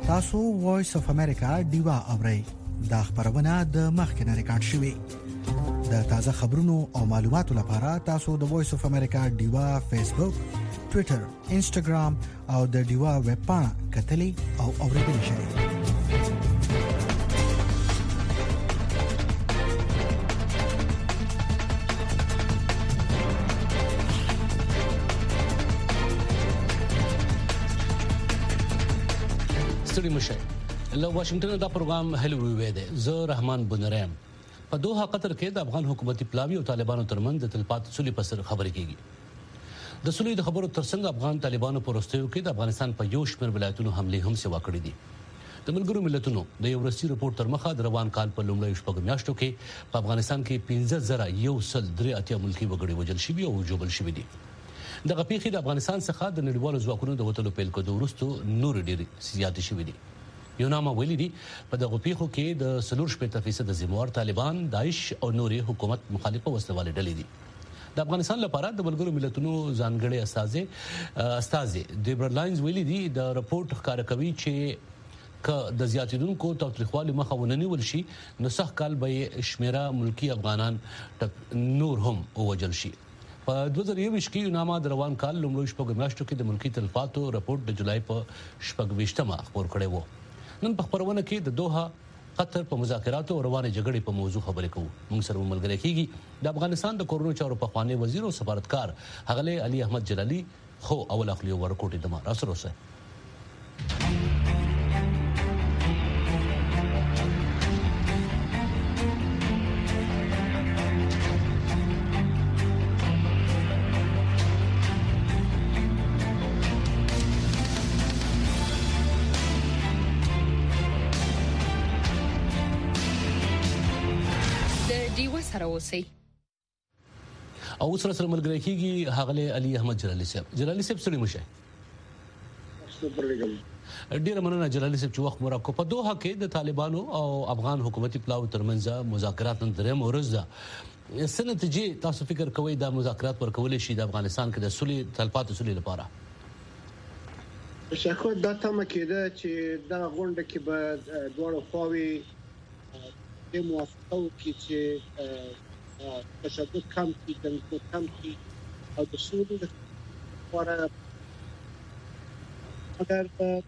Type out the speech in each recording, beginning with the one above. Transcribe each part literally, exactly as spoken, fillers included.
تاسو وایس اف امریکا دیوا اورئ دا خبرونه د مخکنه ریکارډ شوې د تازه خبرونو او معلوماتو لپاره تاسو د وایس اف امریکا دیوا فیسبوک ټوئیټر انسټاګرام او د دیوا ویب پاڼه کتلی او اوریدل شئ. ستړي مشه له واشنگټن دا پروګرام هلو وی دی. زه رحمان بنریم. په دوحه قطر کې د افغان حکومتي پلاوی او طالبانو ترمنځ د تلپات سولې په سر خبرې کیږي. د سولې د خبرو ترڅنګ افغان طالبانو په وروستیو کې د افغانستان په یو شمېر ولایتونو حمله هم سوا کړې دي. د ملګرو ملتونو د یو ورسي رپورت تر مخه د روان کال په لومړیو شپږ میاشتو کې په افغانستان کې پنځه زره یو سل درې اتیا ملکي وګړي وژل شوي او ژوبل شوي دي. دغه پیښې د افغانستان څخه د نړیوالو ځواکونو د وټلو پیل کېدو وروسته نور ډېر زیاتې شوي دي. یو نامه ویلي دي په دغه پیښو کې د څلور شپږ فیصد ذمہوار طالبان، داعش او نورې حکومت مخالفه وسلوالې ډلې دي. د افغانستان لپاره د ملګرو ملتونو ځانګړي استازي استازي دیبرلاینز ویلي دي د رپورت ښکاره کوي چې ک د زیاتیدونکو تاوتریخوالي مخه ونیول شي نو سخت کال به شمیره ملکی افغانان نور هم ووجل شي. په دوه زره یو کې یو نامه د روان کال لومړیو شپږ میاشتو کې د ملکی تلفاتو رپورت د جولای په شپږ ویشتمه خبر کړی و. نن په خبرونه کې د دوحه قطر په مذاکراتو او روانه جګړې په موضوع خبرې کوو. موږ سره ملګری کیږي د افغانستان د کورونو چارو په خوانی وزیر او سفارتکار اغلی علي احمد جلالي خو اول اخلي ورکوټي د ما سره اوسه. اوسئ او سره سره ملګری کیږي اغلی علي احمد جلالي صاحب. جلالي صاحب ستړي مشه. ډیر مننه جلالي صاحب چې وخت مو راکو. په دوحه کې د طالبانو او افغان حکومتي پلاوی ترمنځ مذاکرات نن درې مورز ده. سنتیجې تاسو فکر کوئ دا مذاکرات ورکول شي د افغانستان کې د سولې تلپات سولې لپاره؟ شکو دا تمه کېده چې دا غونډه کې به دوه خواوې د موافقه وکړي چې تشدد کم کړي، تنظیم کم کړي او د سولې لپاره اگر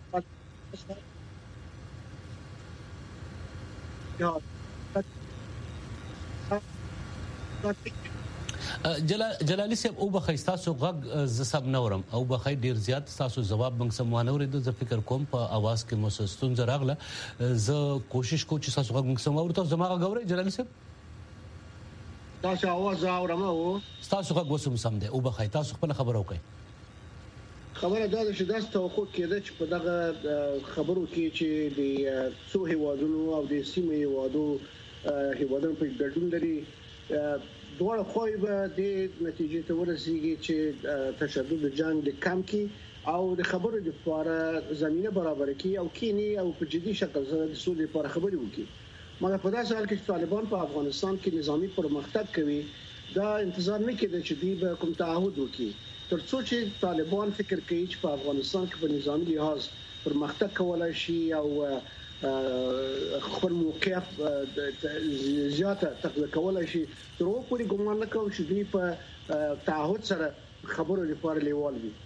جلالي صاحب او بخای تاسو غږ ز سب نورم او بخای ډیر زیات تاسو جواب موږ سموانه ورته ز فکر کوم په आवाज کې مسستون زراغله ز کوشش کوم چې تاسو غږ موږ سمو ورته زماغه غوړې جلالي صاحب تاسو आवाज اورم او تاسو غږ وسم سم ده او بخای تاسو خپل خبرو کوي. خبره دا چې داس توقع کېده چې په دغه خبرو کې چې د څو هیوادونو او د سیمې هیوادو هیوادونو په ګډون لري دوه خوای به د نتیجې ته ورسیږي چې تشدد جنگ د کم کی او د خبرو لپاره زمينه برابر کی او کینی او په جدي شکل سره د سولې لپاره خبرې وکړي. مګر په داسې حال کې چې طالبان په افغانستان کې نظامی پرمختګ کوي دا انتظار نه کېده چې دوی به کوم تعهد وکړي ترڅو چې طالبان فکر کوي چې په افغانستان کې په نظامی لحاظ پرمختګ کولای شي او خپل موقعیت زیاته تقویه کولای شي. تر اوسه پورې ګومان نه کوم چې دوی په تعهد سره خبرو لپاره لیوال دي.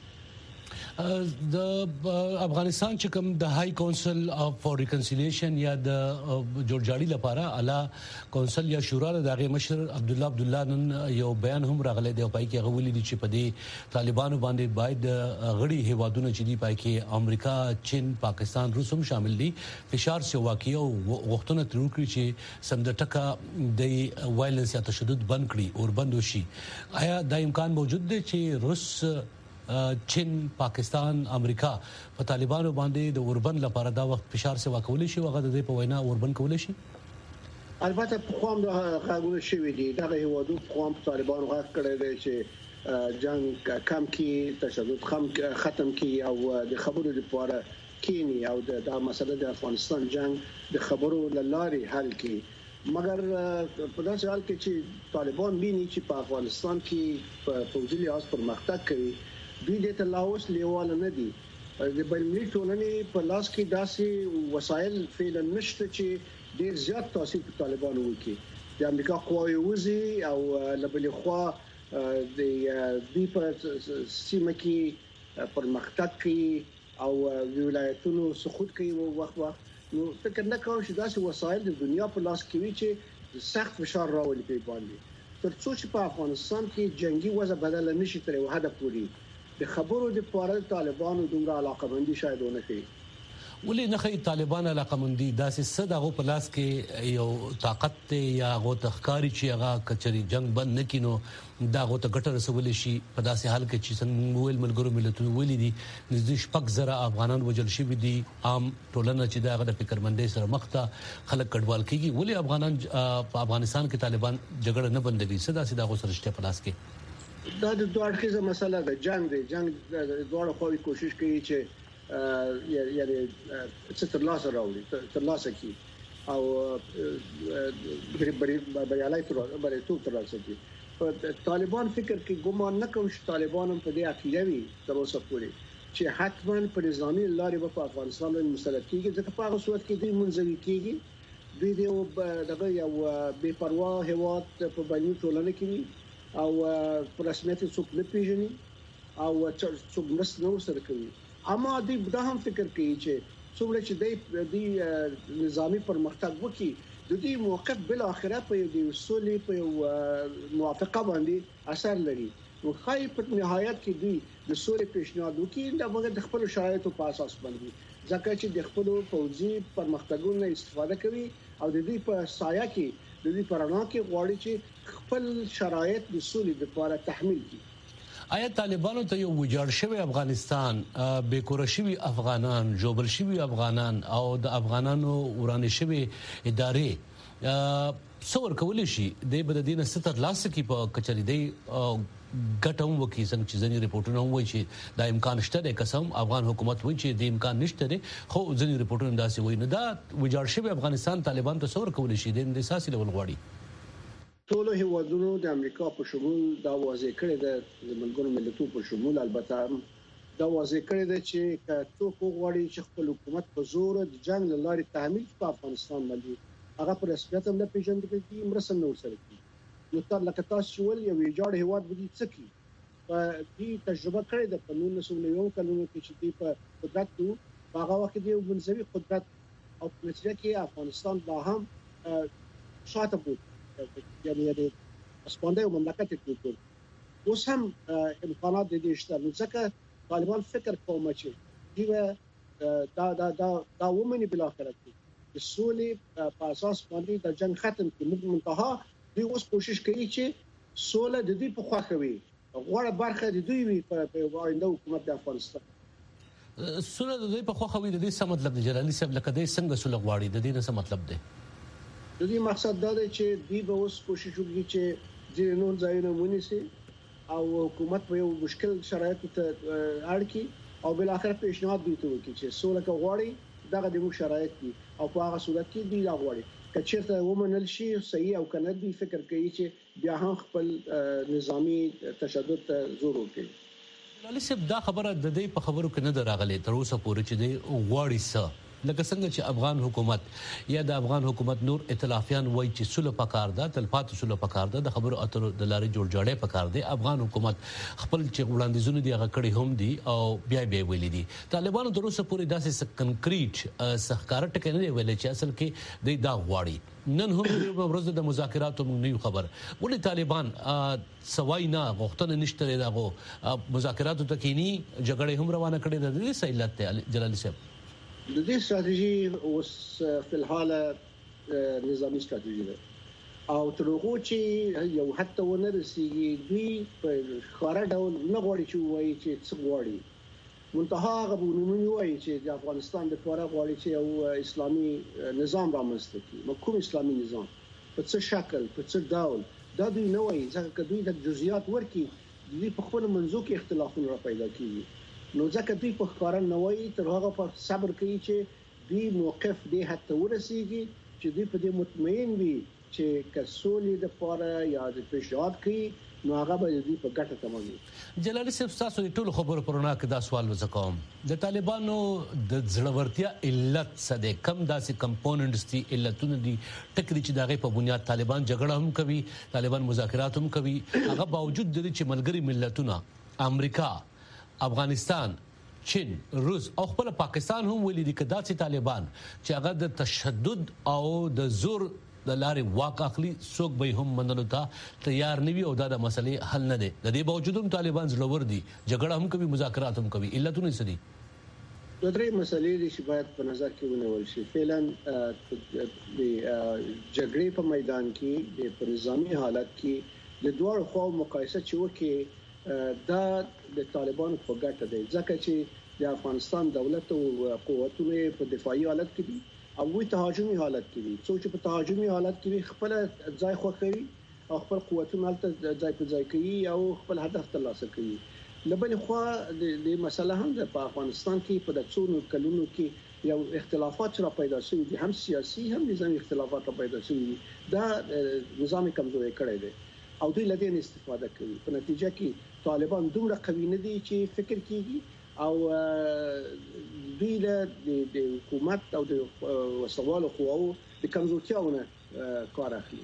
د افغانستان چې کوم د های کونسل فور ریکنسیلیشن یا د جوړجاړي لپاره اعلی کونسل یا شورا د هغه مشر عبد الله عبد الله نن یو بیان هم راغلی دی پای کې غوولې دي چې په دې طالبانو باندې باید غړي هیوادونو چې دی پای کې امریکا، چین، پاکستان، روس هم شامل دي فشار سي واقعي او وختونه تر کړی چې سم د ټکا د وایلنس یا تشدد بند کړي او بند وشي. آیا دا امکان موجود دی چې روس، چین، پاکستان، امریکا په طالبانو باندې د اوربند لپاره دا وخت فشار سي واکول شي وغه د په وینا اوربند کول شي؟ البته په قوم د غاګونو شوی دي دا هیوادو قوم طالبانو غاښ کړی دی چې جنگ کم کی، تشدد ختم کی او د خبرو لپاره کینی او د مسله د افغانستان جنگ د خبرو لاري حل کی. مګر په داسې حال کې چې طالبان ویني چې په افغانستان کې په فوجي لحاظ پرمختګ کوي دوی د تلاوش لیواله نه دي د بینالمللي ټولنې په لاس کې داسې وسایل فعلا نشته چې ډیر زیات تاثیر په طالبانو وکړي. د امریکا قواوې وزي او لبلې خوا د دې په سیمه کې پرمختګ کوي او ولایتونو سقوط کوي وخت وخت نو فکر نه کوم چې داسې وسایل د دنیا په لاس کې وي چې سخت فشار راولي په باندې تر څو چې په افغانستان کې جنگي وضع بدل نشي تر یو حد پورې د خبرو د پاره طالبانو دومره علاقمندي شاید ونه کوي. ولې نه خي طالبان علاقمندي داسې صدغه په لاس کې یو طاقت ته یا غو تخکاری چې هغه کچري جنگ بند نکینو دا غو ته ګټه رسول شي په داسې حال کې چې څنګه ویل ملګرو ملتونو ویلي دي نږدې شپږ زره افغانان وجل شوي دي عام ټولنه چې دا غو فکرمندۍ سره مخ ته خلک کډوال کیږي. ولې افغانان په افغانستان کې طالبان جګړه نه بندوي صدا سدا غو سرشته په لاس کې دا د دوه اړخیزه مسله ده. جنگ دی جنگ د دوه خواوې کوشش کوي چې یعنی څه تر لاسه راوړي تر لاسه کی او بری بریالای تر بری تو تر لاسه کی. طالبان فکر کې ګمان نه کوي چې طالبان هم په دې عقیده وي تر اوسه پورې چې حتما په نظامی لارې په افغانستان باندې مسلط کیږي ځکه په هغه صورت کې دوی منځوي کیږي دوی د دغه یو بے پروا هواد په باندې ټولنه کې او پر رسمیت څوک نه پیژني او څوک مرسته نه سره کوي. اما دوی دا هم فکر کوي چې څومره چې د نظامی پرمختګ وکړي د دې موقف بل اخره په د اصولي په موافقه باندې اثر لري. نو خای په نهایت کې دوی د سولې پیشنهاد وکړي دا موږ د خپل شرایطو په اساس باندې ځکه چې د خپل پوځي پرمختګونو استفاده کوي او د دې په سایه کې د دې پرانا کې غواړي چې خپل شرایط د سولې لپاره تحمیل کړي. آیا طالبانو ته یو وجاړ شوی افغانستان بې کور شوی افغانان جوبل شوی افغانان او د افغانانو ورانه شوی ادارې څور کولې شي د بددین ستر لاس کې په کچري دی ګټم وکي څنګه چې ځنی ریپورتونه وایي چې دا امکان شته د قسم افغان حکومت وایي چې د امکان نشته دي خو ځنی ریپورتونه داسې وایي نه دا وجاړ شوی افغانستان طالبان ته څور کولې شي د اساسي ډول غواړي. ټول هیوادونو د امریکا په شمول دا واضح کړی د ملګرو ملتونو په شمول البته دا واضح کړی دی چې څوک غواړي چې خپل حکومت په زور د جنگ لارې تحمیل په افغانستان باندې هغه پر رسمیت هم نه پیژندل کیږي مرسته نه ورسره کوي. نو تر لکه تاسو ول یو جوړ هیواد بدی څکی په دې تجربه کړې ده په نولس سوه یو کلونو کې چې دی په قدرت وو هغه وخت دی منځوي قدرت او په نتیجه کې افغانستان لا هم شاته بود یعنی د اسپانده او مملکت کې اوس هم امکانات د دې شته. نو ځکه طالبان فکر کوم چې دی دا دا دا دا ومني بل اخرت د سولې په اساس باندې د جنگ ختم کې موږ منتها دوی اوس کوشش کوي چې سوله د دې په خوا کوي غوړه برخه د دوی وي په آینده حکومت د افغانستان. سوله د دې په خوا کوي د دې څه مطلب دی جلالي صاحب لکه د څنګه سوله غواړي د دې څه مطلب دی؟ د دې مقصد دا دی چې دوی به اوس کوشش وکړي چې ځینې نور ځایونه ونیسي او حکومت په یو مشکل شرایطو ته اړ کړي او بل اخر پیشنهاد دوی ته وکړي چې سوله کو غواړي دغه د مو شرایط دي او په هغه صورت کې دوی دا غواړي کچېرته ومنل شي صحیح او کنه دوی فکر کوي چې بیا هم خپل نظامی تشدد ته زور ورکړي. جلالي صاحب دا خبره د دې په خبرو کې نه دراغلي تر اوسه پورې چې دی غواړي څه لکه څنګه چې افغان حکومت یا د افغان حکومت نور ائتلافیان وایي چې سوله پکار ده تلپاتې سوله پکار ده د خبرو اترو د لارې جوړ جاړې پکار دي. افغان حکومت خپل چې وړاندیزونه دی هغه کړي هم دي او بیا بیا ویلي دي. طالبانو تر اوسه پورې داسې کنکریټ سحکار ټکي نه ویل چې اصل کې د دا غواړي نن هم ورځ د مذاکراتو موږ نه خبر ولې طالبان سوای نه غوښتنه نشته دغه مذاکراتو ته کینی جګړه هم روانه کړې ده د سیلات ته جلالي صاحب د دې استراتیژي اوس په الحال نظامی استراتیژي ده او تر هغه چې یو حتی ونه رسیږي دوی په خارا ډول نه غواړي چې وایي چې څه غواړي منتها غوښتنه وایي چې د افغانستان د لپاره غواړي چې یو اسلامي نظام رامنځته کړي. مفهوم اسلامي نظام په څه شکل په څه ډول دا دوی نه وایي ځکه دوی د جزئیات ورکي دوی په خپل منځو کې اختلافونه پیدا کیږي. نو ځکه دوی په ښکارا نه وایي تر هغه په صبر کوي چې دوی موقف دی حتی ورسیږي چې دوی په دې مطمئن وي چې کسولې د لپاره یا د پیشنهاد کوي نو هغه به دوی په ګټه تمامي. جلالي صاحب تاسو د ټولو خبرو پرونه کې دا سوال وکوم د طالبانو د ځړورتیا علت څه دی کم داسې کمپوننټس دي علتونه دي ټکري چې دغه په بنیاد طالبان جګړه هم کوي طالبان مذاکرات هم کوي هغه باوجود د چې ملګری ملتونه امریکا افغانستان چین روس او خپل پاکستان هم ولې دي کدا چې طالبان چې هغه د تشدد او د زور د لارې واک اخلي څوک به هم منلو ته تیار نه وي او دا د مسلې حل نه دی د دې باوجود هم طالبان زړور دي جګړه هم کوي مذاکرات هم کوي علتونه څه دي د درې مسلې دي چې باید په نظر کې ونیول شي فعلا د جګړې په میدان کې د پر نظامی حالت کې د دوه خو مقایسه چې وکي دا د طالبانو په ګټه دی ځکه چې د افغانستان دولت او قوتونه په دفاعي حالت کې دي او وی تهاجمي حالت کې دي څو چې په تهاجمي حالت کې خپل ځای خوخوي او خپل قوتونه هلته ځای په ځای کوي او خپل هدف ترلاسه کوي لبل خو د مسله هم په افغانستان کې په دڅونو کلونو کې یو اختلافات را پیدا شوي دي هم سیاسي هم نظامی اختلافات را پیدا شوي دا نظام کمزوري کړی دی او دوی لدین استفاده کوي په نتیجه کې طالبان دومره قوي نه دي چې فکر کوي او دوی له د حکومت او د وسوالو قواو د کمزورتیاونه کار اخلي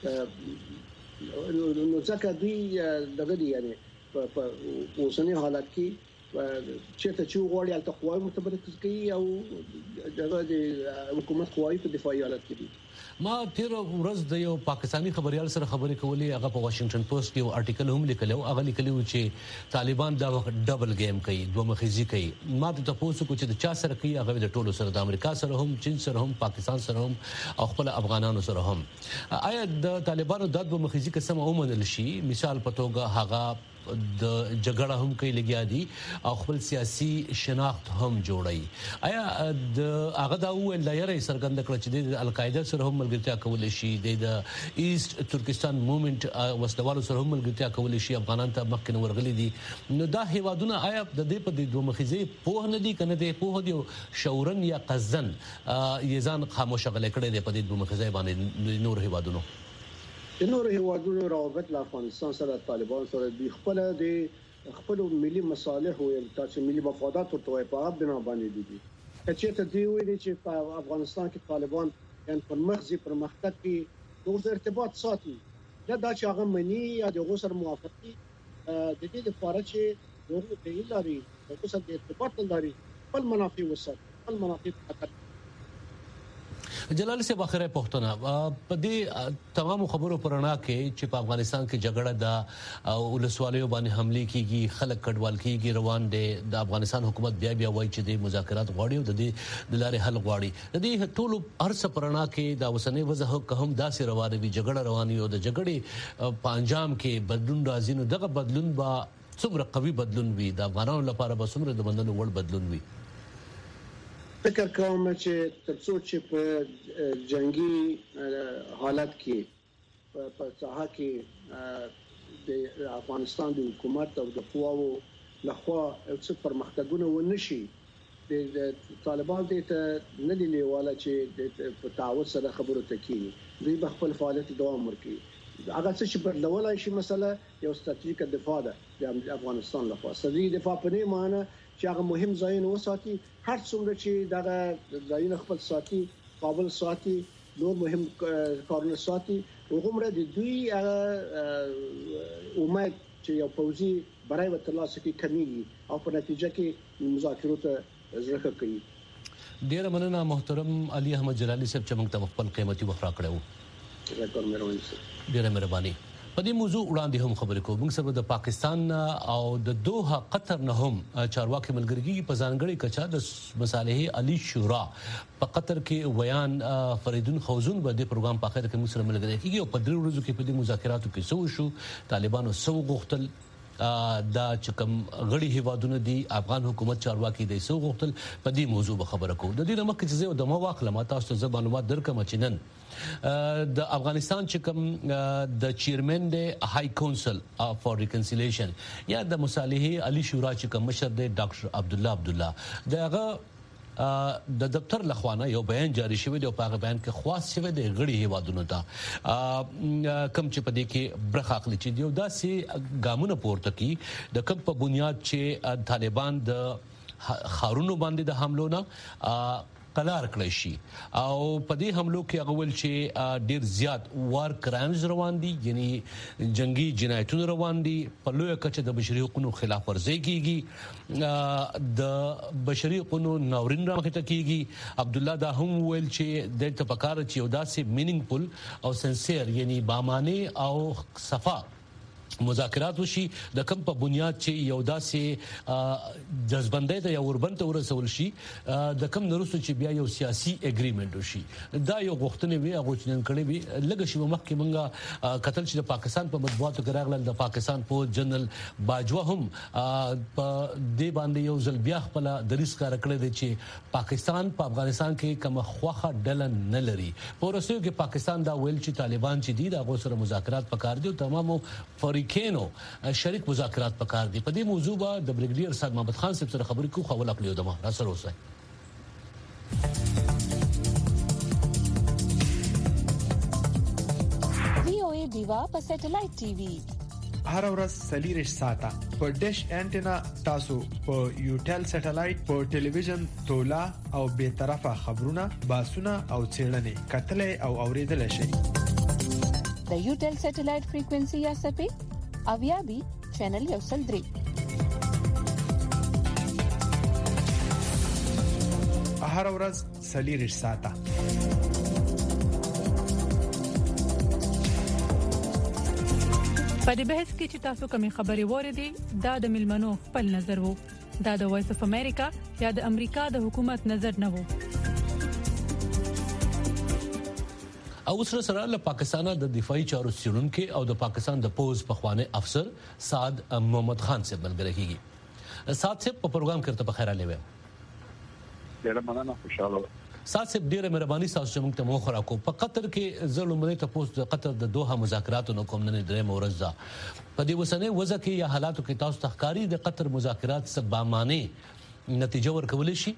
نو ځکه دوی دغه دي یعنی په اوسنۍ حالت کې چې ته چې غواړي الته قواوي متبرک کوي او دغه د حکومت قواوي په دفاعي حالت کې دي ما تیر ورځ د یو پاکستانی خبريال سره خبرې کولې هغه په واشنگټن پوسټ کې یو آرټیکل هم لیکلو هغه لیکلو چې طالبان دا ډبل گیم کوي دوه مخزي کوي ما ته تاسو کو چې د چا سره کوي هغه د ټولو سره د امریکا سره هم چین سره هم پاکستان سره هم او خپل افغانانو سره هم آیا د طالبانو د دوه مخزي قسم اومنل شي مثال پتوګه هغه د جګړه هم کوي لګیا دي او خپل سیاسي شناخت هم جوړي آیا د هغه دا ویل لایره سرګند کړ چې د القاعده سره هم ملګرتیا کول شي د ایست ترکستان موومېنټ وسلوالو سره هم ملګرتیا کول شي افغانان ته مخکې ورغلي دي نو دا هیوادونه آیا د دې په دوه مخزي په نه دي کنه د په دي شورن یا قزن یزان خاموش غلې کړي د په دوه مخزي باندې نور هیوادونو د نور هیوادونو روابط له افغانستان سره طالبان سره د خپل د خپل ملي مصالح او تاسو ملي مفادات او توافقات بنا باندې دي چې ته دی ویلي چې په افغانستان کې طالبان یعنی پر مخزي پر مختک کې د ارتباط ساتي دا د هغه منی یا د غوسر موافقي د دې لپاره چې دوی د لاري د غوسر د ارتباط لري خپل منافع وسات خپل منافع خطر جلال صاحب اخره پښتنه په دې تمام خبرو پرانا کې چې په افغانستان کې جګړه د ولسوالیو باندې حمله کیږي خلک کډوال کیږي روان دي د افغانستان حکومت بیا بیا وایي چې د مذاکرات غواړي او د دې د لارې حل غواړي د دې ټولو هرڅ پرانا کې د وسنۍ وضع هم داسې روانه وي جګړه رواني او د جګړې په انجام کې بدلون راځي نو دغه بدلون با څومره قوي بدلون وي د افغانانو لپاره به څومره د بندنو وړ بدلون وي فکر کوم چې ترڅو چې په جنگي حالت کې په ساحه کې د افغانستان د حکومت او د قواو لخوا څه پرمختګونه ونشي د طالبان د نه دی لیواله چې په تعاون سره خبرو تکي دوی په خپل فعالیت دوام ورکړي هغه څه چې بدلولای شي مثلا یو ستراتیژیک دفاع ده د افغانستان لپاره سړي دفاع په نه معنی چې هغه مهم ځایونه وساتي هر څومره چې دغه ځایونه خپل ساتي قابل ساتي نور مهم کارونه ساتي وګوره د دوی امید چې یو پوځي برای وترلاسه کې کمیږي او په نتیجه کې مذاکرات زړه کوي ډیر مننه محترم علي احمد جلالي صاحب چې موږ ته خپل قیمتي وخت راکړو ډیره مهرباني په دې موضوع وړاندې هم خبرې کوو موږ سره د پاکستان او د دوحه قطر نه هم چارواکي ملګري په ځانګړي کچا د مصالحې علي شورا په قطر کې ویان فریدون خوزون به د پروګرام په اخر کې موږ سره ملګري کیږي او په درې ورځو کې په دې مذاکراتو کې سو شو طالبانو سو غوښتل دا چکم غړي هیوادونه دي افغان حکومت چارواکي د سو غوښتل په دې موضوع به خبره کوو د دې نمک چې زه د مو واخلم تاسو ته معلومات درکم چې نن د افغانستان چې کوم د چیرمن د های کونسل فار ریکنسیلیشن یا د مصالحې علي شورا چې کوم مشر دی ډاکټر عبد الله عبد الله دغه د دفتر لخوانه یو بیان جاری شوی دی او په هغه بیان کې خاص شوی دی غړي هیوادونو ته کم چې په دې کې برخه اخلي چې دی داسې ګامونه پورته کی د کم په بنیاد چې طالبان د خارونو باندې د حملو نه قلار کړی شي او په دې حملو کې هغه ول چې ډیر زیات وار کرایمز روان دي یعنی جنگي جنایتونه روان دي په لوی کچه د بشري حقوقو خلاف ورزي کیږي د بشري حقوقو ناورین رامخته کیږي عبد الله دا هم ویل چې د تفکر چې یو داسې مینینګفل او سنسیر یعنی بامانه او صفا مذاکرات وشي د کم په بنیاد چې یو داسې جذبندې ته یو وربنته ورسول شي د کم نرسو چې بیا یو سیاسي اګریمنت وشي دا یو غوښتنه وی هغه چې نن کړي وی لږ شی مخکې مونږه قتل چې د پاکستان په مطبوعاتو کې راغلل د پاکستان په جنرال باجوا هم په دې باندې یو ځل بیا خپل دریس کار کړی دی چې پاکستان په افغانستان کې کوم خوخه ډله نه لري پورسیو کې پاکستان دا ویل چې طالبان چې دي دا غو سره مذاکرات پکار دي او تمامو فوری کینو شریک مذاکرات پکار دي په دې موضوع به د بریګیډیر سعد محمد خان صاحب سره خبرې کوو خو خپل یو دمه را سره اوسه وی او ای دیوا په سټلایټ ټي وي هر ورځ سلیریش ساته په ډیش انټینا تاسو په یوټل سټلایټ په ټلویزیون تولا او به طرفه خبرونه باسونه او چیرنې کتلې او اوریدل شي د یوټل سټلایټ فریکوئنسي یا سپی اویا بي چینل یو سل درې هر ورځ سلیریش ساته په دې بحث کې چې تاسو کومې خبرې وریدي دا د ملمنو خپل نظر وو دا د وایس اف امریکا یا د امریکا د حکومت نظر نه وو او سره سره له پاکستان د دفاعي چارو سیړونکو او د پاکستان د پوز پخوانی افسر سعد محمد خان سے ملګری کیږي سعد سے په پروګرام کې ته په خیر لوي ډیره مننه خوشاله سعد سے ډیره مهرباني تاسو چې موږ ته مو خورا کو په قطر کې زلمه ته پوز د قطر د دوه مذاکراتو نو کوم نه درې مورزه په دې وسنه وځه کې یا حالاتو کې تاسو تخکاری د قطر مذاکرات سبامانه نتیجه ورکول شي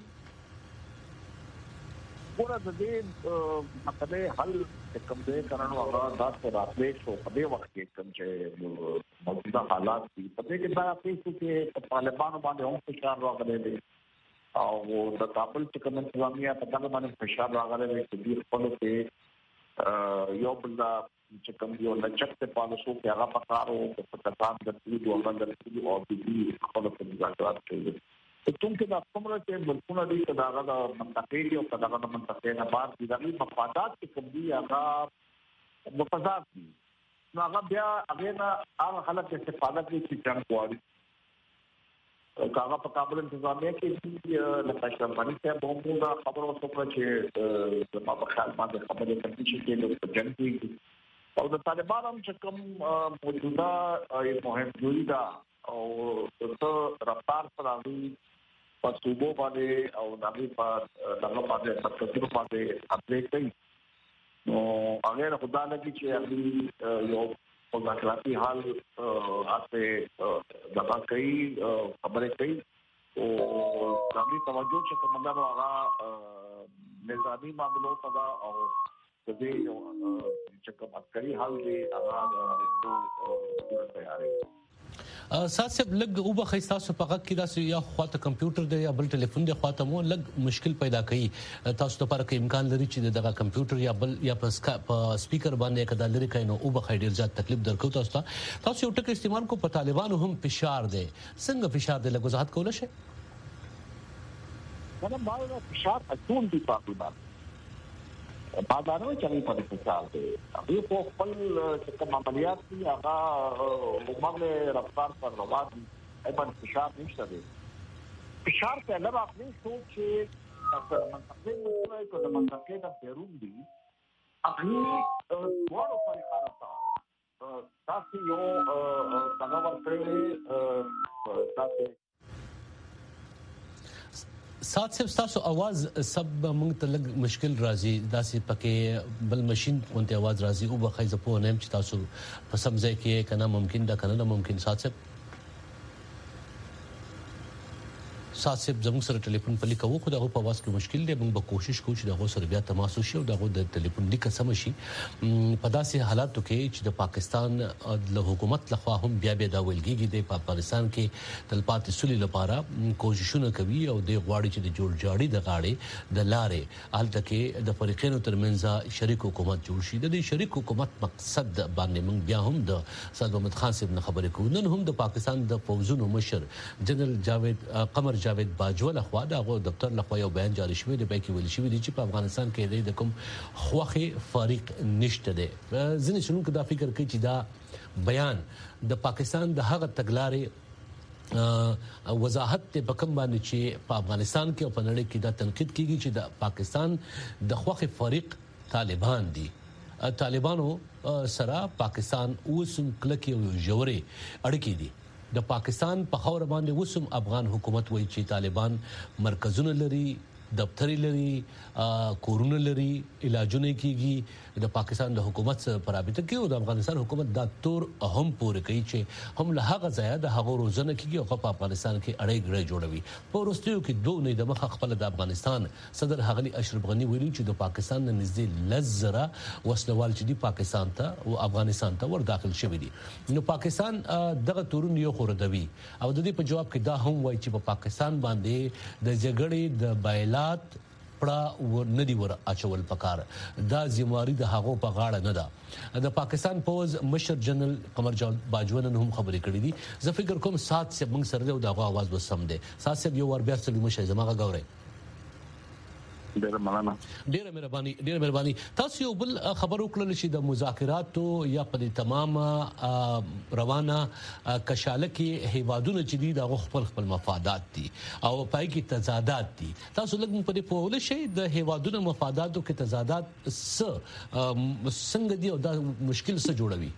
ګوره د دې مسلې حل کوم ځای کارانو هغه داسې راتلې شو په دې وخت کې کوم چې موجوده حالات دي په دې کې دا اصلي چې طالبانو باندې هم فشار راغلی دی او د کابل چې کوم انتظامیه په دغه باندې فشار راغلی دی چې دوی خپل کې یو بل چې کوم یو لچک ته پالیسو کې هغه پکارو په تاسو د دې دوه باندې او د دې خپل په مذاکرات کوي ته کې د کومره چې ملکونه دي چې داغه د منطقې دی او داغه د منطقې نه بار دي د مفادات چې کوم دي هغه مفادات دي نو هغه بیا هغه نه هغه خلک استفاده کوي چې څنګه کوي هغه په کابل انتظامیه کې د پښتونخوا ته بومبو خبرو وکړه چې د ما په خیال باندې خبرې کوي چې د جنګي او د طالبانو چې کوم موجوده مهم جوړی دا او څه رفتار سره په صوبو باندې او دغه په دغه باندې په څه باندې اپډیټ کوي نو هغه خدای لګي چې یو مذاکراتي حال اته دغه کوي خبرې کوي او دغه توجه چې کومه هغه نظامی معاملو ته او د دې چې کوم عسکري حال دی هغه ټول تیار دی ساسب لګ او به خاصه په غږ کې داسې یا خواته کمپیوټر دی یا بل ټلیفون دی خواته مو لګ مشکل پیدا کوي تاسو ته پر کې امکان لري چې دغه کمپیوټر یا بل یا په سپیکر باندې کدا لري کینو او به ډیر زیات تکلیف درکو تاسو ته تاسو یو ټکی استعمال کو په طالبانو هم فشار دی څنګه فشار دی لګ وضاحت کول شي دا باندې فشار اټون دي طالبان بادانو چې په فشار دی هغه په خپل چې کوم عملیات دي هغه عمر رفتار پر روان دي ایبن فشار نشته دی فشار ته لږ اخلي څو چې په منطقې کې کوم منطقې د پیروم دي هغه ورو په خاطر تاسو یو څنګه ورته تاسو سات صاحب تاسو आवाज سب موږ ته لګ مشکل راځي داسې پکې بل ماشين اونته आवाज راځي او بخای ز په نیم چې تاسو په سمځای کې کنه ممکن دا کنه ممکن سات صاحب ساسب زموږ سره ټلیفون په لیکو خو دغه په واس کې مشکل دی موږ به کوشش کوو چې دغه سره بیا تماس وشي او دغه د ټلیفون لیک سم شي په داسې حالاتو کې چې د پاکستان د حکومت لخوا هم بیا بیا دا ویلګي د افغانستان کې تلپاتې سولې لپاره کوششونه کوي او د غواړي چې د جوړ جاړي د غاړې د لارې حالت کې د فریقینو ترمنځ شریک حکومت جوړ شي د شریک حکومت مقصد باندې موږ بیا هم د سید محمد خان صاحب نه خبرې کوو نن هم د پاکستان د فوجونو مشر جنرال جاوید قمر جاوید باجوه لخوا دغه دفتر لخوا یو بیان جاری شوی دی په کې ویل شوی دی چې په افغانستان کې د کوم خوخي فریق نشته دی ځینې شنونکو دا فکر کوي چې دا بیان د پاکستان د هغه تګلارې وضاحت ته په کوم باندې چې په افغانستان کې او په نړۍ کې دا تنقید کیږي چې د پاکستان د خوخي فریق طالبان دي طالبانو سره پاکستان اوسم کلکی او جوړي اړیکې دي د پاکستان په خاور باندې وسم افغان حکومت وایي چې طالبان مرکزونه لري دفتری لري کورونه لري علاجونه کیږي د پاکستان د حکومت سره پرابطه کې او د افغانستان حکومت دا تور اهم پوره کوي چې هم له هغه ځای د هغه روزنه کیږي او په افغانستان کې اړې ګړې جوړوي په ورستیو کې دوه نه د مخ خپل د افغانستان صدر حغلی اشرف غنی ویلي چې د پاکستان نږدې لزره وسلوال چې دی پاکستان ته او افغانستان ته ور داخل شوی دي نو پاکستان دغه تورون یو خوردوي او د دې په جواب کې دا هم وایي چې په پاکستان باندې د جګړې د بایلا پړه ور ندی ور اچول پکار دا ذمہواری د هغو په غاړه نه ده د پاکستان پوز مشر جنرال قمر جاوید باجوه نن هم خبرې کړې دي زه فکر کوم سات سه موږ سره دغه आवाज وسم دي سات سه یو ور بیا سلیم شي زماغه غوړې ډېر مننه ډېر مهرباني ډېر مهرباني تاسو یو بل خبر وکړل چې د مذاکراتو یا په تمام روانه کشاله کې هیوادونه چې دي د خپل خپل مفادات دي او پای کې تضادات دي تاسو لږ په دې په ول شي د هیوادونو مفاداتو کې تضادات س څنګه دي او دا مشکل څه جوړوي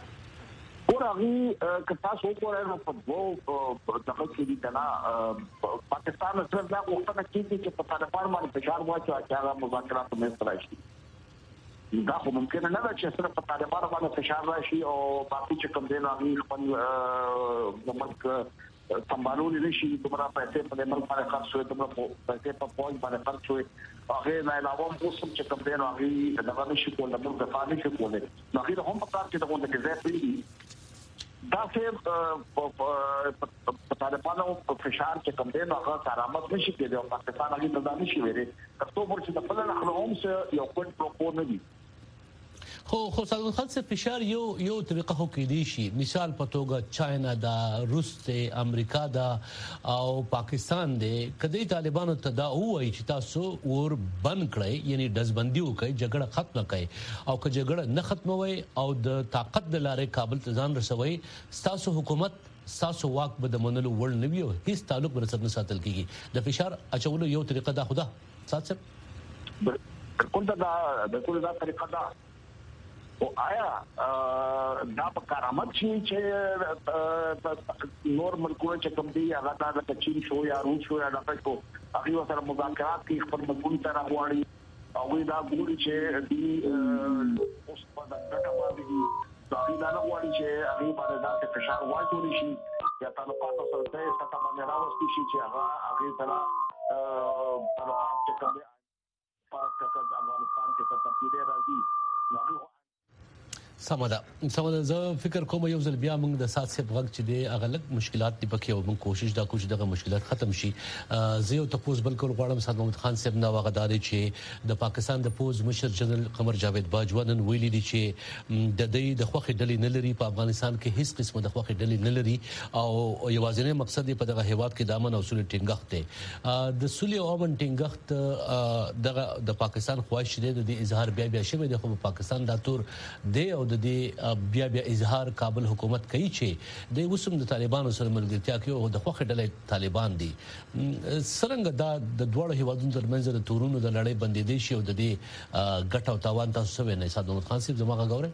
ورغي کتا سو کورای نو په وو دغه کې دي کنا پاکستان سره دا وختونه کې چې په طالبان باندې فشار واچو چې هغه مذاکرات مې سره دا خو ممکن نه ده چې سره په طالبان باندې فشار راشي او باقي چې کوم دي نو هغه خپل د ملک سمبالول نشي دومره پیسې په ملک باندې خرڅ شوي دومره پیسې په فوج باندې خرڅ شوي هغه نه علاوه هم اوسم چې کوم دي نو هغه دغه نشي کولای د دفاع نشي کولای نو هغه هم په کار کې دغه کې ځای پیږي دا چې په طالبانو په فشار کې کوم دی نو هغه کارآمد نشي کېدای او پاکستان هغه ته ځان نشي ویلي تاسو ورته د خپل اخلاقوم سره یو کوټ پروپو نه دي خو خو څنګه خاصه فشار یو یو طریقه هو کې دي شي مثال په توګه چاینا دا روس ته امریکا دا او پاکستان دې کدی طالبانو ته دا وایي چې تاسو ور بند کړئ یعنی دزبندي وکړئ جګړه ختم کړئ او که جګړه نه ختموي او د طاقت د لارې کابل ته ځان رسوي تاسو حکومت تاسو واک به د منلو وړ نه وي او هیڅ تعلق به سره ساتل کیږي د فشار اچولو یو طریقه دا خدا ساتل بالکل دا د ټول دا طریقه دا او آیا دا په کارآمد شي چې نور ملکونه چې کوم دي هغه د چین شو یا روس شو یا د پښتو هغه سره مذاکرات کې خپل ملکونه ته راغواړي او دا ګوري چې دی اوس په دغه باندې دا نه غواړي چې هغه باندې دا فشار واچول شي یا تعلقات سره ته ستاسو باندې راوستي شي چې هغه هغه سره تعلقات چې کوم دي په افغانستان کې څه تبدیلی راځي نو سمدا سمدا زه فکر کوم یو ځل بیا موږ د سات سپ غږ چې دی اغلق مشکلات دی پکې او موږ کوشش دا کوو چې دغه مشکلات ختم شي زه یو تاسو بالکل غواړم سید محمد خان صاحب نو غداري چې د پاکستان د پوز مشر جنرال قمر جاوید باجوه نن ویلي دي چې د دې د خوخي ډلې نه لري په افغانستان کې هیڅ قسمه د خوخي ډلې نه لري او یوازینی مقصد په دغه هیواد کې د امن او سولې ټینګښت دی د سولې او امن ټینګښت دغه د پاکستان خواهش دی د اظهار بیا بیا شوی دی خو پاکستان دا تور دی او د دې بیا بیا اظهار کابل حکومت کوي چې د وسم د طالبانو سره ملګرتیا کوي او د خوخه ډلې طالبان دي سرنګ دا د دوړ هیوادونو ترمنځ د تورونو د لړۍ بندې دي شي او د دې ګټ او تاوان تاسو نه سید محمد خان صاحب زموږه غوړي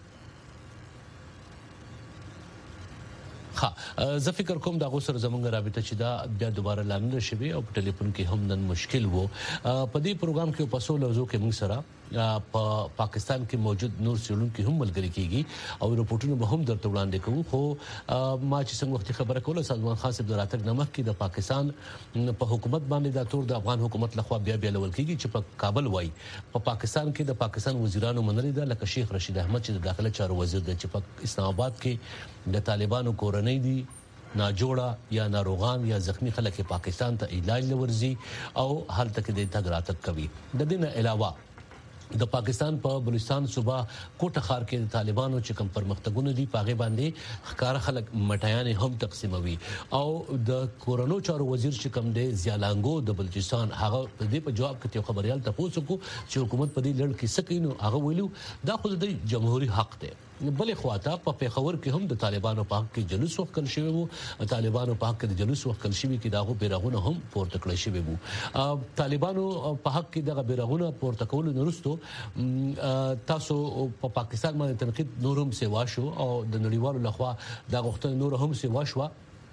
ها زه فکر کوم دا غوسر زمونږ رابطه چې دا بیا دوباره لاندې شوي او په ټلیفون کې هم نن مشکل وو په دې پروګرام کې په سولو زو کې موږ سره په پاکستان کې موجود نور څېړونکو هم ملګری کیږي او رپورټونه به هم درته وړاندې کوو. خو ما چې څنګه وخت خبره کوله سازمان خاص د راتګ نمک کې د پاکستان په حکومت باندې د تور د افغان حکومت لخوا بیا بیا لول کیږي چې په کابل وای په پاکستان کې د پاکستان وزیرانو منلي ده لکه شیخ رشید احمد چې د داخله چارو وزیر دی چې په اسلام آباد کې د طالبانو کورنۍ دي ناجوړه یا ناروغان یا زخمی خلک پاکستان ته علاج لورځي او هلته کې د تګ راتګ کوي. د دې نه علاوه د پاکستان په بلوچستان صوبه کوټه ښار کې د طالبانو چې کوم پرمختګونه دي پاغه باندې ښکار خلک مټیانې هم تقسیموي او د کورونو چارو وزیر چې کوم دی زیالانګو د بلوچستان هغه په دې په جواب کې یو خبريال تاسو کو چې حکومت په دې لړ کې سکینو هغه ویلو دا خو د جمهوریت حق دی. بلې خواته په پیښور کې هم د طالبانو په حق کې جلوس وکړل شوی وو. طالبانو په حق کې د جلوس وکړل شوی کې داغو بیرغونه هم پورته کړل شوی وو. طالبانو په حق کې دغه بیرغونه پورته کول نورستو تاسو په پاکستان باندې تنقید نورم سیوا شو او د نړیوالو لخوا د غوښتنې نور هم سیوا شو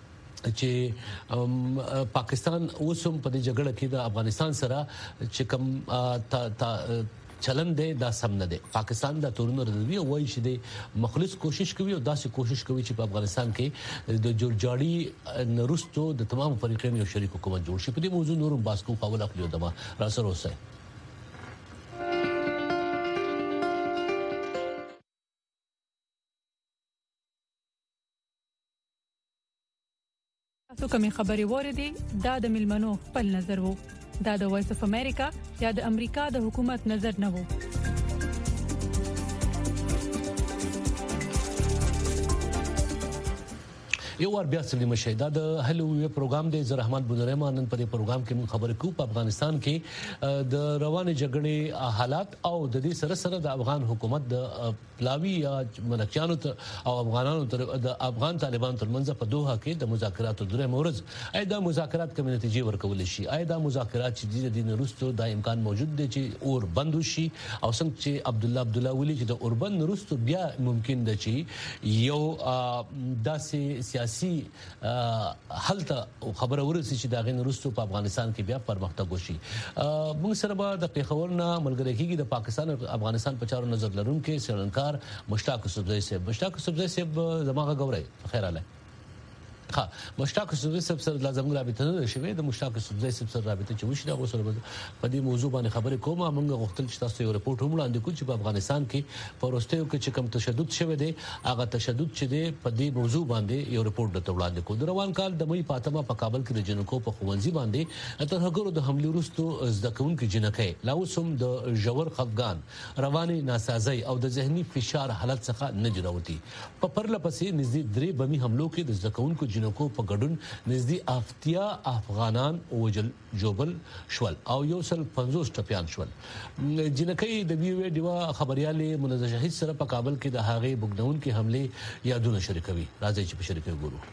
چې پاکستان اوسم په دې جګړه کې د افغانستان سره چې کوم چلن دی دا سم نه دی. پاکستان د تورونو ردوی او وایي چې د مخلص کوشش کوي او داسې کوشش کوي چې په افغانستان کې د جوړجاړي نرستو د تمام فریقین یو شریک حکومت جوړ شي. په دې موضوع نورم باسکو خپل خپل دما را سره اوسه. تاسو کومې خبري وریدي دا د ملمنو خپل نظر وو. دا د وایس اف امریکا یا د امریکا د حکومت نظر نه وو. یو ور بیا سلیمه شهدا د هلو وی پروګرام د زه رحمان بنورما نن په دې پروګرام کې موږ خبرې کوو په افغانستان کې د روانې جګړې حالات او د دې سره سره د افغان حکومت د پلاوی یا ملکیانو او افغانانو تر د افغان طالبان ترمنځ په دوحه کې د مذاکراتو درې مورز اې دا مذاکرات کوم نتیجې ورکول شي. اې دا مذاکرات چې د دین وروسته د امکان موجود دی چې اور بند شي او څنګه چې عبد الله عبد الله ولی چې د اوربن وروسته بیا ممکن دی چې یو داسې سیاسي سي حالت خبره ورسي چې دا غن وروسته په افغانستان کې بیا پرمختګ وشي. موږ سره به د پیښور نه ملګری کیږي د پاکستان او افغانستان په چارو نظر لرونکو سرنکار مشتاق صبزی صاحب. مشتاق صبزی صاحب زماغه غوړی خیر علي. ها مشتاق صبزی صاحب سره لازم رابطه نه شوي. د مشتاق صبزی صاحب سره رابطه چې وشي دا غوسره په دې موضوع باندې خبرې کوم. موږ غوښتل چې تاسو یو رپورت هم وړاندې کړئ چې په افغانستان کې په وروستیو کې چې کوم تشدد شوه دی هغه تشدد چې دی په دې موضوع باندې یو رپورت درته وړاندې کوو. د روان کال د مې پاتمه په کابل کې د جنکو په خوندزي باندې تر هغه د حمله وروسته زده کوونکو جنکې لا اوسم د جوړ خفغان رواني ناسازي او د ذهني فشار حالت څخه نه جوړوتي. په پرله پسې نږدې درې بمي حملو کې د زده کوونکو جنکو په ګډون نږدې افتیا افغانان وجل جوبل شول او یو سل پنځوس ټپيان شول. جنکې د وی وی دیوا خبريالي منزه شهید سره په کابل کې د هغې بګدون کې حمله یادونه شریکوي. راځي چې په شریکو ګورو.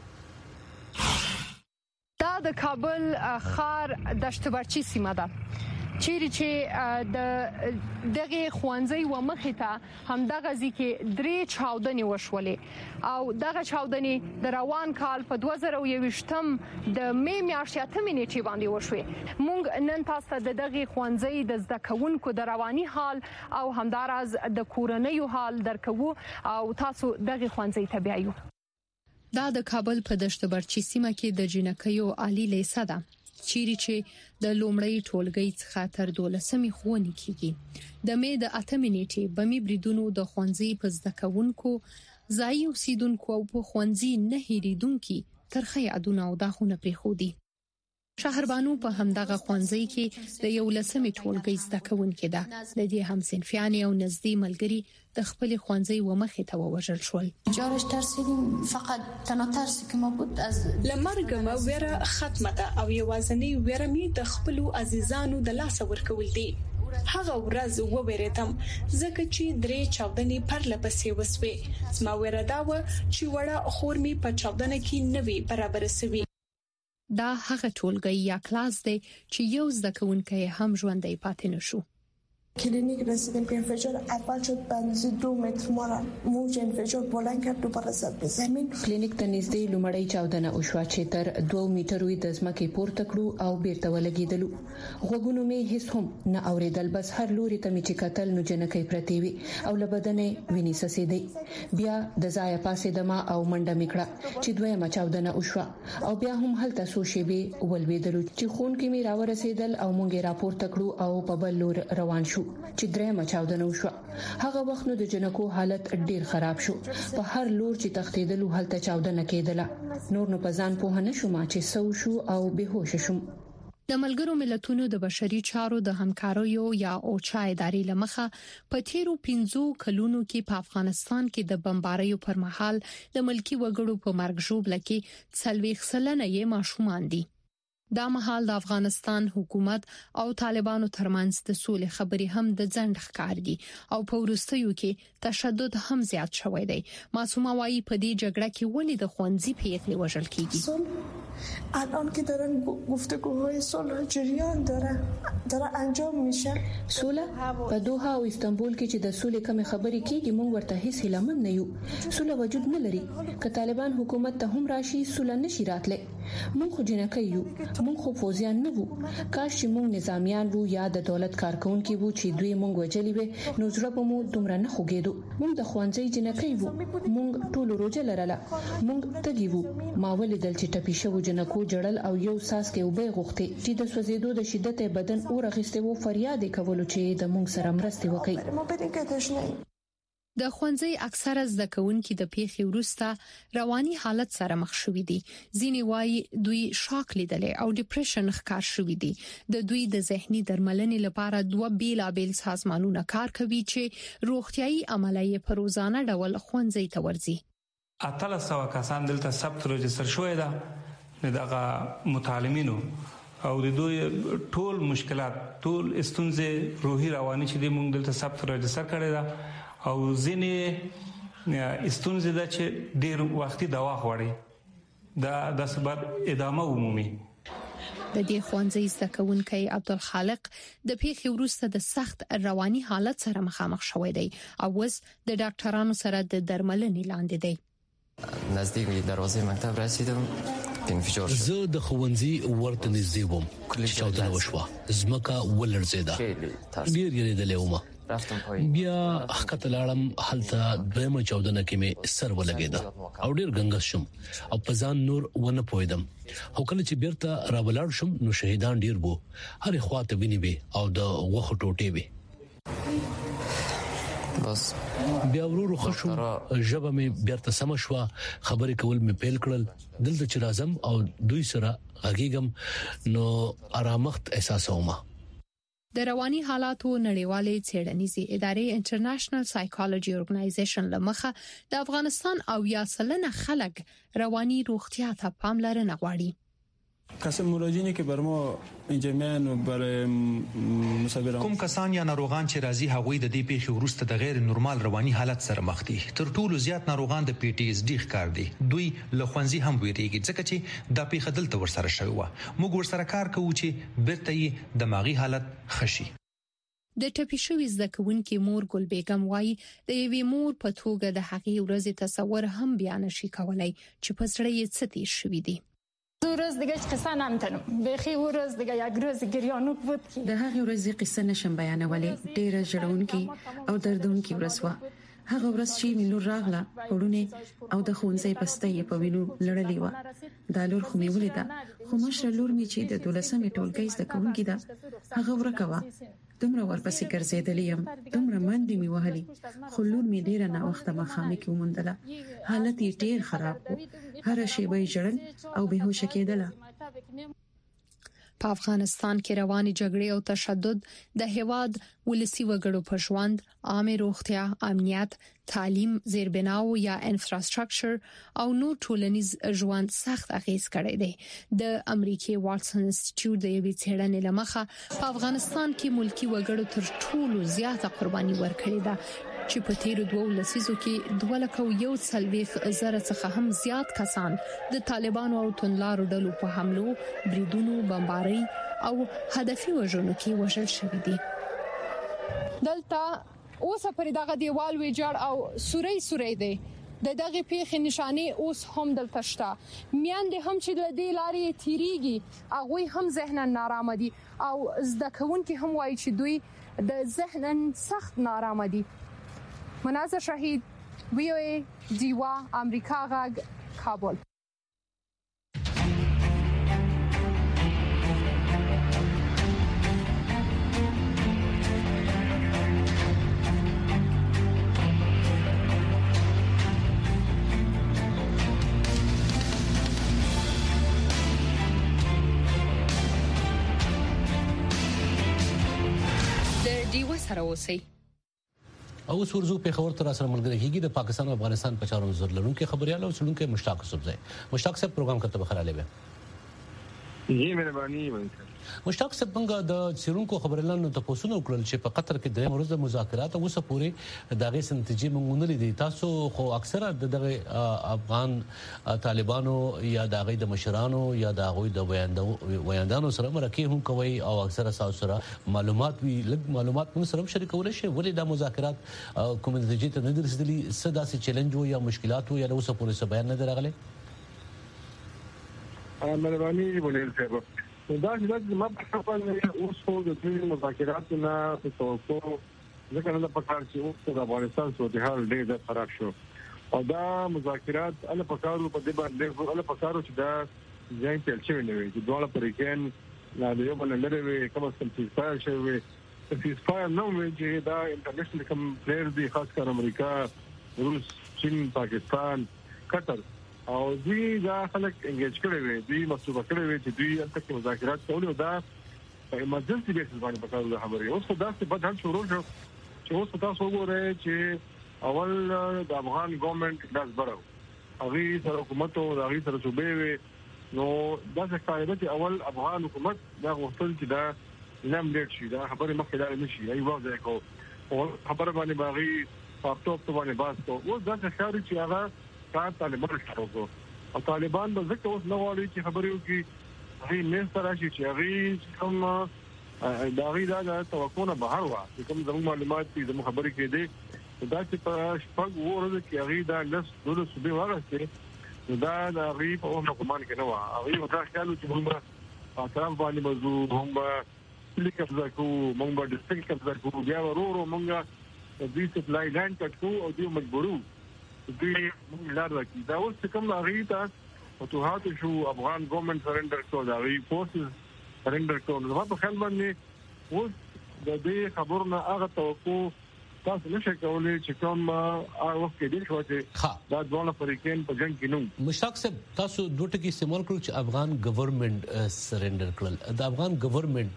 دا د کابل خار دشتبرچی سیمه ده چیرې چې د دغه خوانځي و مخې ته هم دغه ځکه درې چاودنې وشولې او دغه چاودنې د روان کال په دوه زره یوویشتم د مې میاشتې اتمې نیټې باندې وشوې. مونږ نن تاسو ته دغه خوانځي د زده کوونکو د رواني حال او همدارز د کورنیو حال درکو او تاسو دغه خوانځي ته بیايو. دا د کابل په دشت برچی سیمه کې د جنکیو عالی لیسه ده چیرې چې د لومړی ټولګي څخه تر دولسمې ښوونې کیږي. د مې د اتمې نیټې بمي بریدونو د خوانځي په زده کوونکو ځای اوسیدونکو او په خوانځي نه هېریدونکو ترخه یادونه او داخونه پریخودي. شهربانو په همدغه خوانځي کې د یو لسمې ټولګي زده کوونکې ده. د دې هم صنفیان او نزدې ملګری د خپل خوانځي و مخې ته ووژل شول. جارش ترسیدیم فقط تنها ترسی که ما بود از لمرګ ما ویره ختمه ده او یوازنی ویره می د خپل عزیزانو د لاس ورکول دي. هغه ورځ وویریدم ځکه چې درې چاودنې پر لپسې وسوي. زما ویره دا و چې وړه خور می په چاودنه کې نوي برابر سوي. دا هغه ټولګي یا کلاس دی چې یو زده کوونکی هم ژوندۍ پاتې نشو. کلینیک رسیدیم که انفجار اول شد، به اندازه دو متر ما را موج انفجار بلند کرد، دوباره زد به زمین. کلینیک ته نږدې لومړی چاودنه وشوه چې تر دوه میټرو د ځمکې پورته کړو او بیرته ولګیدلو. غوږونو مې هیڅ هم نه اوریدل، بس هر لوري ته مې چې کتل نو جنکې پرتی وي او له بدنې ویني سسېدې. بیا د ځای پاسې دما او منډه میکړه چې دویمه چاودنه وشوه او بیا هم هلته سو شیبې ولویدلو چې خون کې مې راورسېدل او مونږ راپورته کړو او په بل لور روان شو چې درېمه چاودنه وشوه. هغه وخت نو د جنکو حالت ډیر خراب شو، په هر لور چې تختیدلو هلته چاودنه کېدله. نور نو په ځان پوه نه شوم چې سو شو او بهوش شوم. د ملګرو ملتونو د بشري چارو د همکاریو یا اوچا ادارې لمخه په تیرو پنځو کلونو کې په افغانستان کې د بمباریو پر مهال د ملکی وګړو په مرګ ژوبله کې څلوېښت سلنه یې ماشومان دي. دا مهال د افغانستان حکومت او طالبانو ترمنځ د سولې خبرې هم د ځنډ ښکار دي او په وروستیو کې تشدد هم زیات شوی دی. معصومه وايي په دې جګړه کې ولې د خوندزي پیښې وژل کیږي. الان که دارن گفتگوهای صلح جریان داره داره انجام میشه. صلح په دوحه او استانبول کې چې د صلح کوم خبرې کیږي مونږ ورته هیڅ هیلمن نه یو. صلح وجود نه لري. که طالبان حکومت ته هم راشي صلح نشي راتله. مونږ خو جنکه یو، مونږ خو فوزیان نه وو. کاش چې مونږ نظامیان وو یا د دولت کارکونکي وو چې دوی مونږ وجلی وي نو زړه به مو دومره نه خوګېدو. مونږ د خوانځي جنکه وو، مونږ ټول روزه لرله، مونږ تګي وو. ما ولیدل چې ټپي شو جنکو جړل او یو ساس کې وبې غوښتي چې د سوځېدو د شدت بدن اور غسته وو فریاد کولو چې د مونږ سره مرسته وکړي. د خوانځي اکثره زده کوونکي د پیښې وروسته رواني حالت سره مخ شوي دي. ځینې وايي دوی شاک لیدلې او ډیپریشن ښکار شوي دي. د دوی د ذهني درملنې لپاره دوه بیلابیل سازمانونه کار کوي چې روغتيایي عملیات په روزانه ډول خوانځي ته ورځي. اتل سو کسان دلته ثبت رجستر شوی دا دغه متعلمینو او د دوی ټول مشکلات ټول استونزې روحي رواني چې د مونږ دلته ثبت رجستر کړی دا او ځینې استونزې دا چې ډیر وختي دوا غواړي دا د سبب ادامه عمومي. د دې خوانځي زده کوونکی عبدالخالق د پیښې وروسته د سخت رواني حالت سره مخامخ شوی دی او اوس د ډاکټرانو سره د درملنې لاندې دی. نزدیک دروازه مکتب رسیدم انفجار شد. زه د خوندزي ورته نږدې وم چې چاودنه وشوه. ځمکه ولړزېده. ډیر یې دلېومه. بیا حقیقت لاړم هلته دویمه چاودنه کې مې سر ولګېده او ډیر ګنګس شوم او په ځان نور ونه پوهیدم. خو کله چې بیرته راولاړ شم نو شهیدان ډیر وو. هر خواته ویني به او د غوخه ټوټې به. بس بیا ورو خشم ژبه مې بیرته سم شو. خبرې کول مې پیل کړل. دلته چې راځم او دوی سره غږیږم نو آرامښت احساسوم. د رواني حالاتو نړیوالې څېړنیزې ادارې انټرنیشنل سایکولوژي اورګنایزیشن لمخه د افغانستان او یا سلنه خلک رواني روغتیا ته پاملرنه غواړي. کسان مراجعینی که بر ما اینجا میان و برای مسابقه کوم کسان یا ناروغان چې راځي هغوی د دې پیښې وروسته د غیر نورمال رواني حالت سره مخ دي. تر ټولو زیات ناروغان د پی ټی اس ډي ښکار دي. دوی له خوندزي هم ویریږي ځکه چې دا پیښه دلته ورسره شوی و. موږ ورسره کار کوو چې بیرته یې دماغي حالت خشي. د ټپي شوی زده کوونکي مور ګل بیگم وايي د یوې مور په توګه د هغې ورځې تصور هم بیان شي کولای چې په زړه یې څه تیر شوی دی. روز دیگه قصه نمیتونم بخی و روز دیگه یک روز گریانوک بود که د هغه ورځې قصه نشم بیانولې. ډېره ژړونکې او دردونکې ورځ وه. هغه ورځ چې مینور راغله وړونه او د خونځې پسته په وینو لړلې و. دا لور خو مې ولیده خو مشره لور مې چې د دولسمې ټولګۍ زده کوونکې ده هغه ورکوه. دومره ورپسې ګرځېدلې یم دومره منډې مې وهلې خو لور مې ډېره ناوخته ماښامي کې وموندله. حالت یې ډېر خراب و. هر شی به جړل او بهوشه کېدله. په افغانستان کې رواني جګړې او تشدد د هیواد ولسی وګړو په ژوند، عامه روغتیا، امنیت، تعلیم، زیربناو یا انفراستراکچر او نو ټولنیز ژوند سخت اغیز کړی دی. د امریکای واټسن انسټیټیوټ د یوې څېړنې لمخه په افغانستان کې ملکی وګړو تر ټولو زیاته قرباني ورکړې ده چې په تیرو دوه لسیزو کې دوه لک یو څلوېښت زره څخه هم زیات کسان د طالبانو او توندلارو ډلو په حملو، بریدونو، بمبارۍ او هدفي وژنو کې وژل شوي دي. دلته اوس پر دغه دیوال ویجاړ او سوري سوري دی د دغه پیښې نشانه اوس هم دلته شته. میاندې هم چې د دې لارې تیریږي هغه هم ذهنن نارامه دي او زده کوونکي هم وایي چې دوی د ذهنن سخت نارامه دي. منازر شهید، وی او ای، دیوا، امریکا غږ، کابل. سره اوسئ. او سورزو په خبر تر سره ملګری کیږي د پاکستان او افغانستان په چارو نظر لرونکو خبريال او څلونکو مشتاق صبحي مشتاق صاحب پروګرام کته بخراله به جی مهرباني وکړئ. مشتاق صاحب څنګه د سیرونکو خبرلانو ته پوسونه وکړل چې په قطر کې د مرز مذاکرات او اوسه پورې دغه سنتیجې مونږ نه لیدي. تاسو خو اکثره دغه افغان طالبانو یا دغه د مشرانو یا دغه د ویاندانو سره مرکه هم کوي او اکثره تاسو سره معلومات وی لږ معلومات موږ سره شریکول شي. ولې د مذاکرات کوم نتیجې ته نه درسدلي صدا سي چیلنج او یا مشکلات او یا اوسه پورې څه بیان نه درغله. مهرباني وکړئ. دا چې ما په خپل اوس په دې مذاکراتو نه په توګه ځکه نه په کار چې اوس د افغانستان صورتحال ډېر خراب شو او دا مذاکرات ال په کارو په دې باندې ال په کارو چې دا ځای په چوي نه وي چې دوه پرېکن لا د یو بل لري وي کوم څه چې فایر شوی چې فایر نو وي چې دا انټرنیشنل کوم پلیئر دي خاص کر امریکا، روس، چین، پاکستان، قطر او دوی دا خلک انګیج کړي وي، دوی مسوبه کړي وي چې دوی البته کې مذاکرات کوي او دا په ایمرجنسي بیسس باندې په کارو خبرې. اوس خو دا څه بدل شروع شو چې اوس تاسو وګورئ چې اول د افغان ګورنمنت داس برو هغه سره حکومت او هغه سره صوبې وي نو دا څه قاعده چې اول افغان حکومت دا غوښتل چې دا نام ډېر شي دا خبرې مخکې دا نشي ای واځي کو او خبره باندې باغی پاپټوپ ته باندې باس کو اوس دا څه ښکاري چې هغه کار طالبان شروع او طالبان به ځکه اوس نه غواړي چې خبرې وکړي هغه نه سره شي چې هغه کوم دا غي دا توقع نه بهر وا کوم زموږ معلومات دي زموږ خبرې کې دي دا چې په شپږ ورځې کې هغه دا لس دولس صوبې واغسته دا د غي په اومه کومان کې نه وا هغه دا خیال چې موږ په طرف باندې موضوع هم لیکه ځکو موږ د ډیسټریکټ ځکو بیا ورورو موږ د دې سپلای لاین کټو او دې مجبورو دې موږ لار راکې دا اوس کوم هغه ته فتوحات شو افغان ګورنمنت سرندر کړو دا غي فورسز سرندر کړو نو په خپل باندې اوس د دې خبرونه هغه توقع تاسو نشئ کولای چې کوم هغه وخت کې دي چې دا ډول فریقین په جنگ کې نو مشتاق صاحب تاسو دوه ټکي استعمال کړو چې افغان ګورنمنت سرندر کړل د افغان ګورنمنت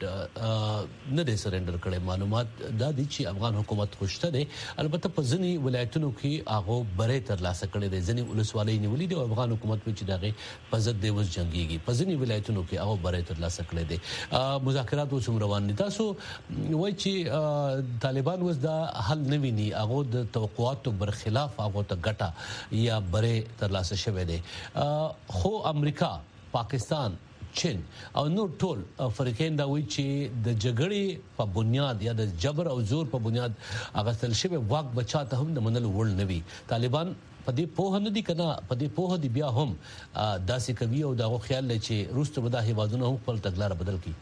نه دی سرندر کړي معلومات دا دي چې افغان حکومت خوشته دي البته په ځنی ولایتونو کې هغه بره تر لاسه کړي دي ځنی ولسوالۍ نیولې دي او افغان حکومت چې دغه په ضد دی وس جنگيږي په ځنی ولایتونو کې هغه بره تر لاسه کړي دي مذاکرات اوس روان دي تاسو وایي چې طالبان وس دا حل نویني هغه د توقعاتو برخلاف هغه ته ګټه یا بره تر لاسه شوه دي خو امریکا، پاکستان، چین او نور ټول فریقین دا وایي چې د جګړې په بنیاد یا د جبر او زور په بنیاد هغه تل شوی واک بچاته هم د منل وړ نوي طالبان په دې په هند دي کنه په دې په دې بیا هم داسې کوي او دغه خیال لري چې روس ته ودا هیوادونه هم خپل تګلارې بدل کړي.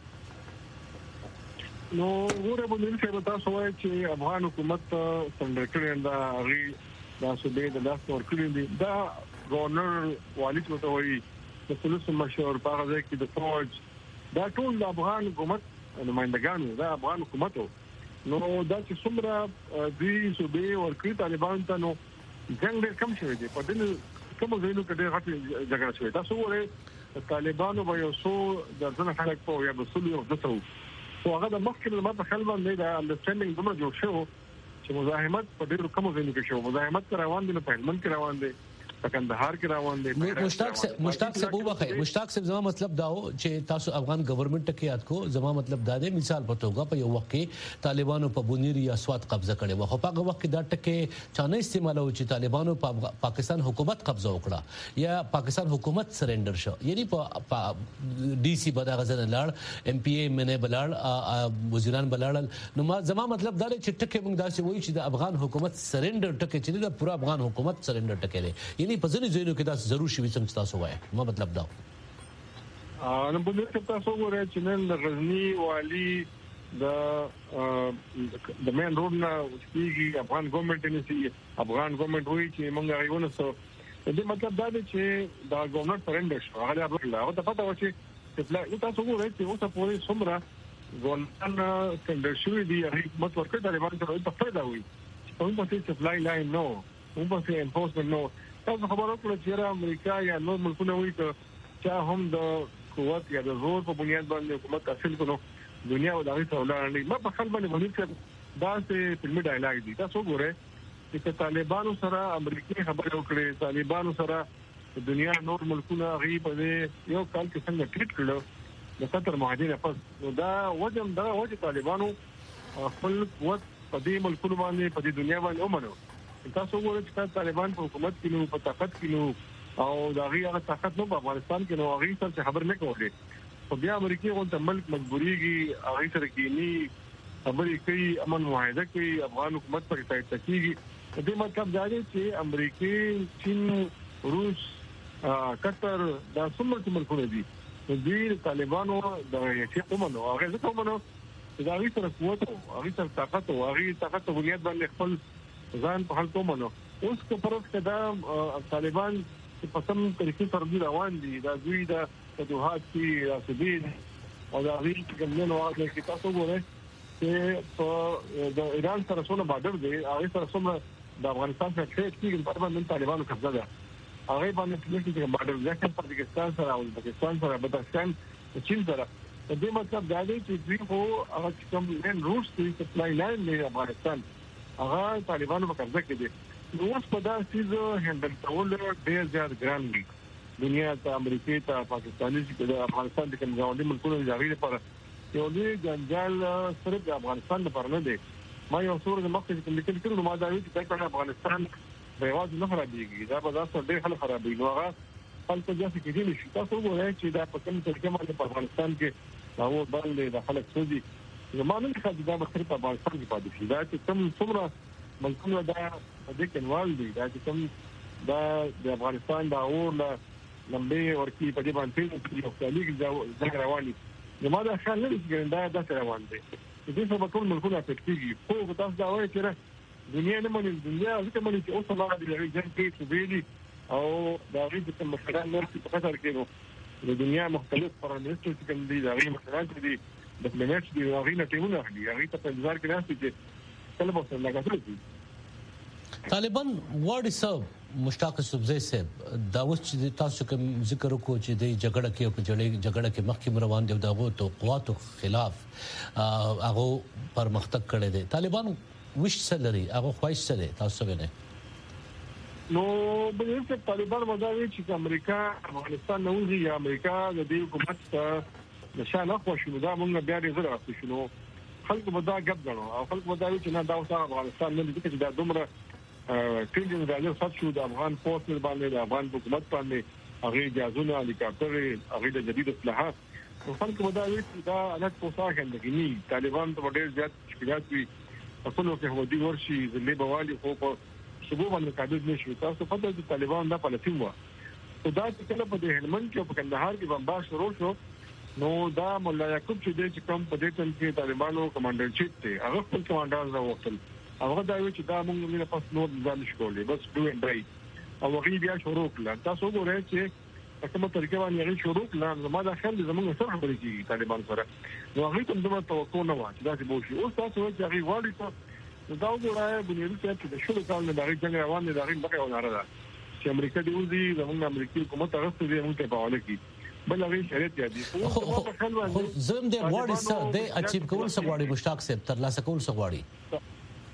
نو ګوره په دې کې تاسو وایي چې افغان حکومت څنګه کړی دا غي دا سبې د لاس ور کړی دی دا گورنر والی ته وایي د پولیس مشور په هغه کې د فوج دا ټول د افغان حکومت نمائندګان دا افغان حکومت نو دا چې څومره دې سبې ور کړی طالبان ته نو څنګه کم شوی دی په دې کوم ځای نو کې هغه جګړه شوی تاسو وایي طالبانو به یو څو درځنه خلک په یا بسول یو دتو او هغه د مخکې د ماته خلک باندې دا انډرستانډینګ دومره جوړ شو چې مزاحمت په ډېرو کمو ځایونو کې شو مزاحمت روان دي په هلمند کې روان دي په کندهار کې روان دي. مشتاق صاحب مشتاق صاحب وبخې مشتاق صاحب زما مطلب دا و چې تاسو افغان ګورنمنت کې یاد کو زما مطلب دا دی مثال په توګه په یو وخت کې طالبانو په بونیر یا سواد قبضه کړي و خو په هغه وخت کې دا ټکي چانه استعمالو چې طالبانو په پاکستان حکومت قبضه وکړه یا پاکستان حکومت سرندر شو یعنی په ډي سي بدا غزن لاړ ام پی اي منه بلاړ وزیران بلاړ نو ما زما مطلب دا چې ټکي موږ داسې وایي چې د افغان حکومت سرندر ټکي چې د پورا افغان حکومت سرندر ټکي دی یعنی په ځینې ځایونو کې دا ضرور شي چې تاسو وایي ما مطلب دا نو په دې کې تاسو وګورئ چې نن د غزنی والی د د مین روډ نه چې افغان ګورنمنت نه افغان ګورنمنت وایي چې موږ غوونه سو دې مطلب دا دی چې دا ګورنمنت سرندر شو هغه خپل هغه ته پته و چې چې تاسو وګورئ چې اوسه پورې څومره ګورنمنت سرندر شوی دی حکومت ورکړي طالبان ته په فائدہ وي په موږ ته سپلای لاین نو موږ ته انفورسمنت نو تاسو خبرو کړئ چې امریکا یا نور ملکونه وایي چې هم د قوت یا د زور په بنیاد باندې حکومت حاصل کړو دنیا او دغه څه ولاړ نه ما په خپل باندې ونی چې دا څه فلمي ډایلاګ دي تاسو ګورئ چې طالبانو سره امریکایي خبرې وکړي طالبانو سره د دنیا نور ملکونه غي په یو کال کې څنګه ټریټ کړو د ستر معاهدې په نو دا وجم دا وجه طالبانو خپل قوت په دې ملکونو باندې په دې دنیا باندې ومنو تاسو وګورئ چې طالبان په حکومت کې نو په طاقت کې نو او دا غي هغه طاقت نو په افغانستان کې نو هغه څه خبر نه کوي خو بیا امریکای غونډه ملک مجبوريږي هغه سره کېنی خبرې کوي امن معاهده کوي افغان حکومت پر سایت کېږي دې مطلب دا دی چې امریکای چین روس قطر دا څومره ملکونه دي د طالبانو د یې کومو هغه څه کومو دا غي سره قوت او هغه سره طاقت او هغه طاقت په بنیاد باندې خپل ځان په حال کومو اوس کو پرځ کدا طالبان په سم طریقې سره روان دي دا دوی د فتوحات کې راسدين او دا غي کومنه واضح کې تاسو ګورئ چې په د ایران سره څونه بادر دي هغه سره څومره د افغانستان سره ټریډ کیږي په باندې طالبانو قبضه ده هغه باندې چې بادر ځکه په پاکستان سره او پاکستان سره بدرستان چین سره د دې مطلب دا دی چې دوی خو هغه کوم نن روس ته سپلای لاین دی افغانستان هغه طالبانو په قبضه کې دي نو اوس په دا سیزو هندل کول ډېر زیات ګران دي دنیا ته امریکا ته پاکستاني چې د افغانستان د کوم ځاوندي ملکونو ځاوی لپاره یو لوی جنجال صرف د افغانستان لپاره نه دی ما یو څور د مخکې کوم لیکل کړو ما دا وی چې په افغانستان په یوازې نه خرابېږي دا به تاسو ډېر خلک خرابېږي نو هغه خلک ځکه چې دي نشي تاسو وګورئ چې دا په کوم طریقې باندې په افغانستان کې راو باندې د خلک سودي زمانه کې دا به په افغانستان کې پاتې شي دا چې کوم څومره ملکونه دا د دې کنوال دي دا چې کوم دا د افغانستان دا اور لمبه ورکی په دې باندې یو خلیګ ځای رواني زموږ د خان نه چې دا د روان دي دې څه په ټول ملکونه افکتيږي خو تاسو دا وایي چې دنیا نه مونږ دنیا ځکه مونږ چې اوس ما د لري جن کې سوبېلي او دا غي د مشران نور په قطر کې نو د دنیا مختلف پرانیستو چې کوم دي دا غي مشران چې دي د پلانټ دی غي نه ټیمونه دي غي ته په انتظار کې راځي چې کله به څنګه راځي طالبان واړی صاحب مشتاق صوبزی صاحب دا اوس چې تاسو کوم ذکر وکړو چې د جګړه کې او جګړه جګړه کې مخکې روان دي دغه توقعاتو خلاف هغه پرمختګ کړی دی طالبان وش سلري هغه خوښ سره تاسو وینئ نو بلې چې طالبان مداوي چې امریکا افغانستان نه وځي یا امریکا د دې حکومت ته نشانه خوشو دا موږ بیا دې زره راځو شنو خلک مدا غب غنو او خلک مداوي چې نه دا اوسه افغانستان نه دي چې دا دومره ټریلیون ډالر خرج شو د افغان فورس باندې د افغان حکومت باندې هغه جازونه هلیکاپټر هغه د جدید اصلاحات خلک مداوي چې دا نه پوساګ اندګنی طالبان ته ډېر زیات مشکلات وي خپل کې هو دي ورشي د لیبوالي خو په شبو باندې قابل نشو تاسو په دې طالبان د پالیسي وو خو دا چې کله په هلمند کې په کندهار کې بمبار شروع شو نو دا مولا یعقوب چې د کوم په دې تل کې طالبانو کمانډر چیف ته هغه خپل کمانډر راوستل هغه دا وی چې دا موږ نه پس نور ځان شکولې بس دوی برای او هغه بیا شروع کړل تاسو وګورئ چې په کومه طریقه باندې هغه شروع کړل نو ما دا خل زموږ سره خبرې کیږي طالبان سره نو هغه کوم دغه توقع نه و چې دا چې بوشي او تاسو چې هغه وایي ته دا وګورئ بنیادی چې د شلو کال نه دغه څنګه روان دي دغه بقای وناره ده چې امریکا دی وزي زموږ امریکایي حکومت هغه څه دی موږ ته په حواله کی بل هغه شریعت یادي خو زم دې واړی سره د اچیب کول څه واړی مشتاق صاحب تر لاسه کول څه واړی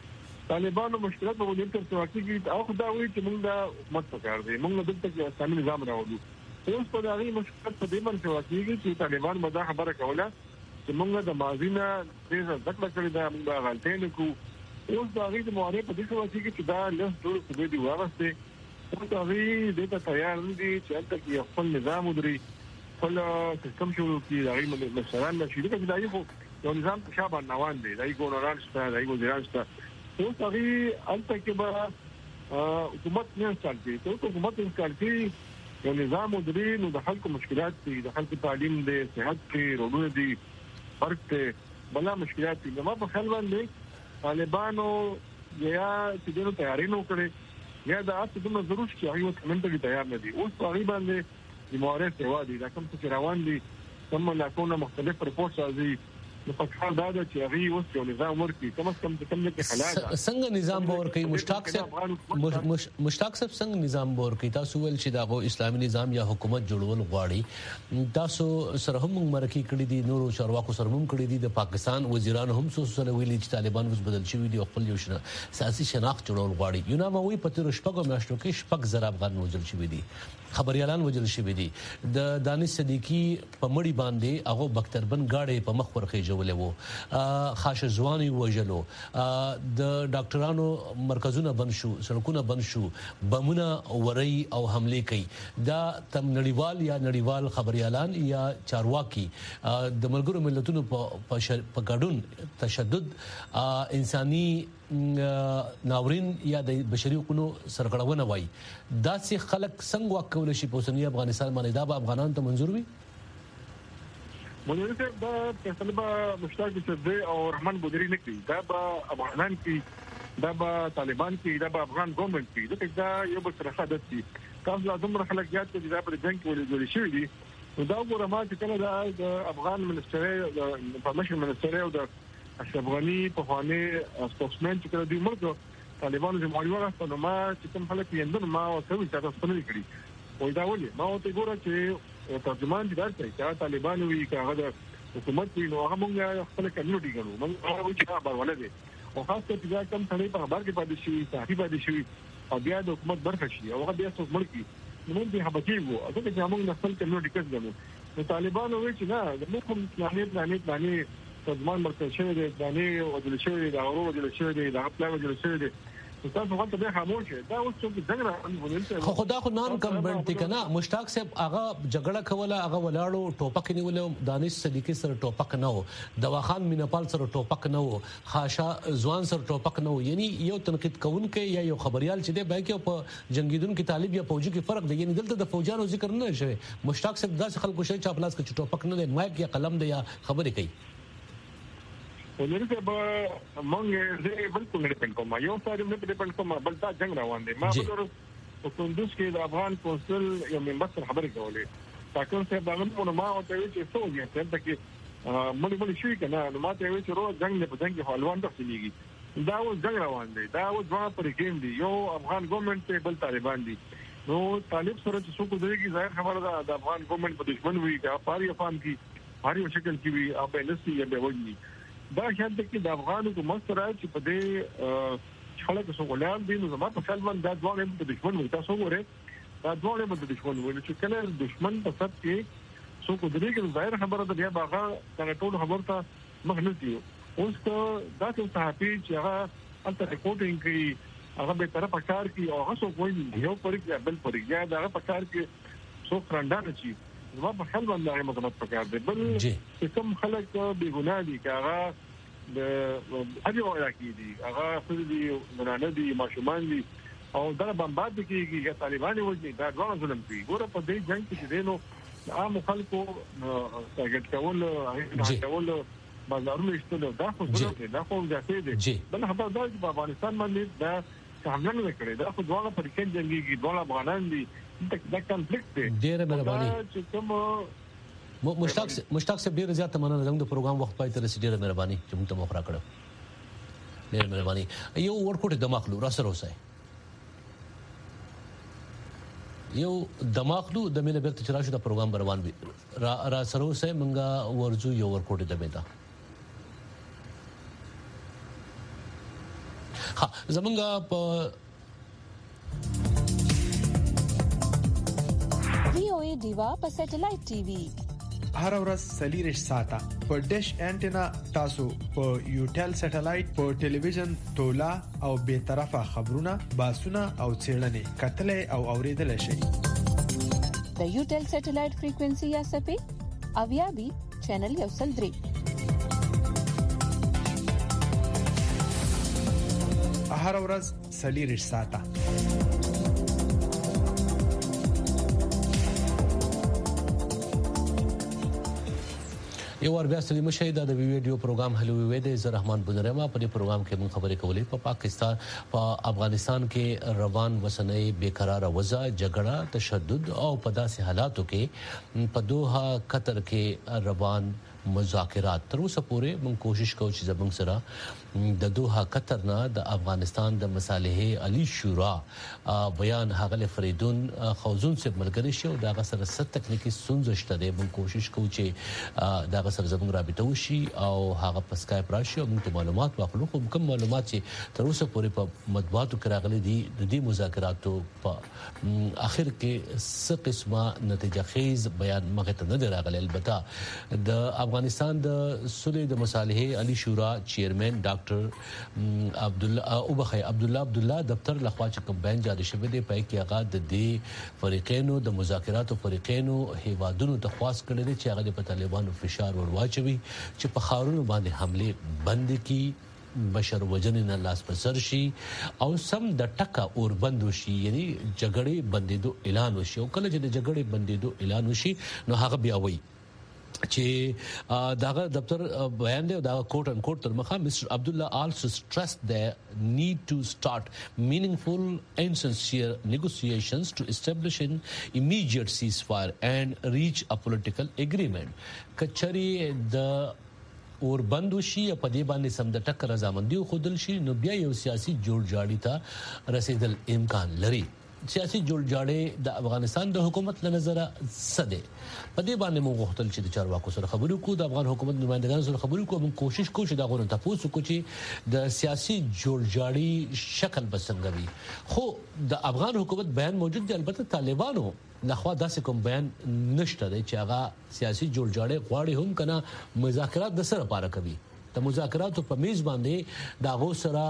طالبانو مشکلات په ولې تر څو کې او خدای وي چې موږ د حکومت په کار دي موږ دلته کې اسلامي نظام راوړو اوس په دغه مشکلات په دې باندې واقعي چې طالبان مدا خبره کوله چې موږ د مازینا د ذکر کړی دا موږ غلطۍ نه کوو اوس دا غي د معارف په دې واقعي کې دا له ټول څه دی واسطه اوس دا غي د ته تیار دي چې انت کې خپل نظام ودري خپل سیستم شروع کړي دا غي مثلا نشي دا دا یو یو نظام په شابه روان دی دا یو ګورنران شته دا یو وزیران شته اوس دا غي انت کې به حکومت نه ځي ته حکومت نه ځي یو نظام ودري نو د خلکو مشکلات دي د خلکو تعلیم دي صحت کې روډونه دي فرق ته بلا مشکلات دي نو په خپل باندې طالبانو یا چې دغه تیاری نو کړي یا دا اته د ضرورت چې هغه کومنټري تیار نه دي اوس تقریبا د معارف ته وادي دا کوم څه روان دي کوم لا کومه مختلف رپورټ راځي نو په کار دا چې هغه اوس یو نظام ورکړي کوم څه کوم کوم کې خلل څنګه نظام ورکړي مشتاق صاحب مشتاق صاحب څنګه نظام ورکړي تاسو ول چې دا اسلامي نظام یا حکومت جوړول غواړي تاسو سره هم مرکی کړی دي نورو چارواکو سره هم کړی دي د پاکستان وزیران هم سره ویلي چې طالبان اوس بدل شوی دي خپل یو سیاسي شناخت جوړول غواړي یو نامه وي په تیر شپږو میاشتو کې شپږ زره افغان وژل شوی دي خبريالان وژل شوی دي د دانش صدیقي په مړی باندې هغه بختربن گاډي په مخ ورخه جوړلې وو خاشزوانی وژلو د ډاکټرانو مرکزونه بند شو سړکونه بند شو بمونه وري او حمله کوي دا تم نړیوال یا نړیوال خبريالان یا چارواکي د ملګرو ملتونو په ګډون تشدد انساني ناورین یا د بشري حقوقو سرغړونه وای دا چې خلک څنګه وکول شي په اوسنی افغانستان باندې دا به افغانانو ته منزور وي مونږ ته دا فیصله به مشتاق دي او رحمان بودری نه کوي دا به افغانان کې دا به طالبان کې دا به افغان ګورنمنت کې دا یو بل سره حدث دي تاسو لازم خلک یاد کړئ دا په جنگ کې ولې جوړ شوی دي نو دا وګوره ما چې کله د افغان منسټر د انفارمیشن منسټر او د اشرف غنی په خواني سپوکسمن چې کله دوی مرګ طالبانو د مالیو راځي نو ما چې کوم خلک یې اندر ما او څه ویل تاسو نه کړی وای دا ولې ما ته ګوره چې ترجمان دي درته چې طالبانو وی کاغه د حکومت نو هغه مونږ خپل کمیونټي ګڼو مونږ هغه چې خبر ولې او خاص کر چې کوم څه په خبر کې پاتې شي صحیح پاتې شي او بیا د حکومت برخه شي او هغه بیا څوک ملکی نو موږ به حبکی وو هغه چې موږ خپل کمیونټي کس ګڼو نو طالبانو وی چې نه موږ کوم پلانې پلانې پلانې ترجمان مرکز شوی دی دانی وجل شوی دی اورو وجل شوی دی دا خپل وجل شوی دی تاسو غوښتل به خاموش دا اوس څنګه څنګه خو خدا خو نان کمبنټ کنا مشتاق صاحب هغه جګړه کوله هغه ولاړو ټوپک نیول دانش صدیقي سره ټوپک نه وو دواخان مینپال سره ټوپک نه وو خاشا ځوان سره ټوپک نه وو یعنی یو تنقید کوونکې یا یو خبريال چې دی به کې په جنگیدون کې طالب یا فوجي کې فرق دی یعنی دلته د فوجانو ذکر نه شوی مشتاق صاحب داس خلکو شي چې خپل کې ټوپک نه دی مایک یا قلم دی یا خبرې کوي ولرته به مونږ زه بالکل نه ډیپند کوم یو سره نه ډیپند کوم بل دا جنگ روان دي ما په کندوز کې د افغان کونسل یو ممبر سره خبرې کولې تاکو څه دا موږ ما او ته چې څو دي ته کې مړي مړي شي کنه نو ما ته وی چې رو جنگ نه په جنگ کې حلوان تفصیليږي دا و جنگ روان دي دا و ځوان پر ګیم دي یو افغان ګورنمنت ته بل طالبان دي نو طالب سره چې څوک دوی ظاهر خبره ده د افغان ګورنمنت په دشمن وي دا پاري افغان کې هاري شکل کې وي او په نسي یا به وږي دا شانت کې د افغانو حکومت سره چې په دې خلک څو غلام دي نو زموږ په خپل دا ځوان په دشمن وي تاسو وګورئ دا ځوان په دشمن وي چې کله دشمن په سب کې څو کو درې کې ظاهر خبره ده بیا باغه څنګه ټول خبر ته مخ نه دی اوس ته دا څه صحافي چې هغه انت ریپورټینګ کوي هغه به طرف کار کوي او هغه څو کوئی یو پرې بل پرې یا دا په کار کې څو فرندانه شي زما په خپل باندې مزمت پکار دی بل چې کوم خلک به ګناه دي هغه د هغه وایي دي هغه خپل دي منانه دي ماشومان دي او دا بمبارد کیږي چې طالبان وځي دا ډول ظلم کوي ګوره په دې جنگ کې دینو عام خلکو څنګه کول هغه کول بازارونه ایستل دا خو ظلم دی دا خو ځکه دی بل خبر دا چې په افغانستان باندې دا څنګه نه کړی دا خو ډول پر کې جنگي ډول افغانان دي دا کنفلیکټ دی ډېر مهرباني مشتاق مشتاق صاحب ډېر زیات مننه زموږ د پروګرام وخت پای ته رسیدي ډېر مهرباني چې موږ ته مخ را کړو ډېر مهرباني یو ورکوټ دماغلو را سره اوسه یو دماغلو د مینه بیرته چرآ شو د پروګرام روان وي را سره اوسه منګه ورجو یو ورکوټ د میدا ها زمونږ په وی او ای ډیوا په سټلایټ ټي وي هر ورځ سلیریش ساته په ډیش انټینا تاسو په یوټل سټلایټ په ټلویزیون تولا او به طرفه خبرونه باسونه او چیرنې کتلې او اوریدل شي د یوټل سټلایټ فریکوئنسي یا سپې اویا بي چینل یو سل درې هر ورځ سلیریش ساته یو ور بیا ستړي مشه دا د ویډیو پروګرام هلو وی د زه رحمان بنرما په دې پروګرام کې مون خبرې کولې په پا پاکستان په افغانستان کې روان وسنۍ بیقرار وضع جګړه تشدد او په داسې حالاتو کې په دوحه قطر کې روان مذاکرات تر اوسه پورې مون کوشش کوو چې زموږ سره د دوحه قطر نه د افغانستان د مصالح علی شورا بیان هغه فریدون خوزون سے ملګری شو دا غسر ست تکنیکی سنځ شته د مون کوشش کوو چې دا غسر زموږ رابطه وشي او هغه په اسکایپ راشي او موږ معلومات واخلو خو کوم معلومات چې تر اوسه پورې په مطبوعاتو کې راغلي دي د دې مذاکراتو په اخر کې څه قسمه نتیجه خیز بیان مخه ته نه راغلي البته د افغانستان د صلح د مصالح علی شورا چیرمن ډاکټر عبد الله او بخي عبد الله عبد الله دفتر لخوا چې کوم بیان جاری شوی دی پای کې هغه د دې فریقینو د مذاکراتو فریقینو هیوادونو ته خواست کړی چې هغه د طالبانو فشار ورواچوي چې په خاورونو باندې حمله بند کړي بشر وجنه نه لاس پسر شي او سم د ټکا اور بند شي یعنی جګړې بندیدو اعلان وشي او کله چې د جګړې بندیدو اعلان وشي نو هغه بیا وایي چې داغه دفتر بیان دی دا کوټ ان کوټ تر مخه مستر عبد الله also stressed the need to start meaningful and sincere negotiations to establish an immediate ceasefire and reach a political agreement کچري د اور بندوشي په دې باندې سم د ټکر رضامندي خودل شي نو بیا یو سیاسي جوړجاړی ته رسیدل امکان لري سیاسي جوړجاړی د افغانستان د حکومت له نظر سده په دې باندې موږ غوښتل چې د چارواکو سره خبرو کوو د افغان حکومت نمائندګانو سره خبرو کوو موږ کوشش کوو چې دا غوړن تاسو کو چې د سیاسي جوړجاړی شکل بسنګوي خو د افغان حکومت بیان موجود دی البته طالبانو لخوا داسې کوم بیان نشته دی چې هغه سیاسي جوړجاړی غواړي هم کنه مذاکرات د سره لپاره کوي د مذاکراتو په میز باندې دا غو سره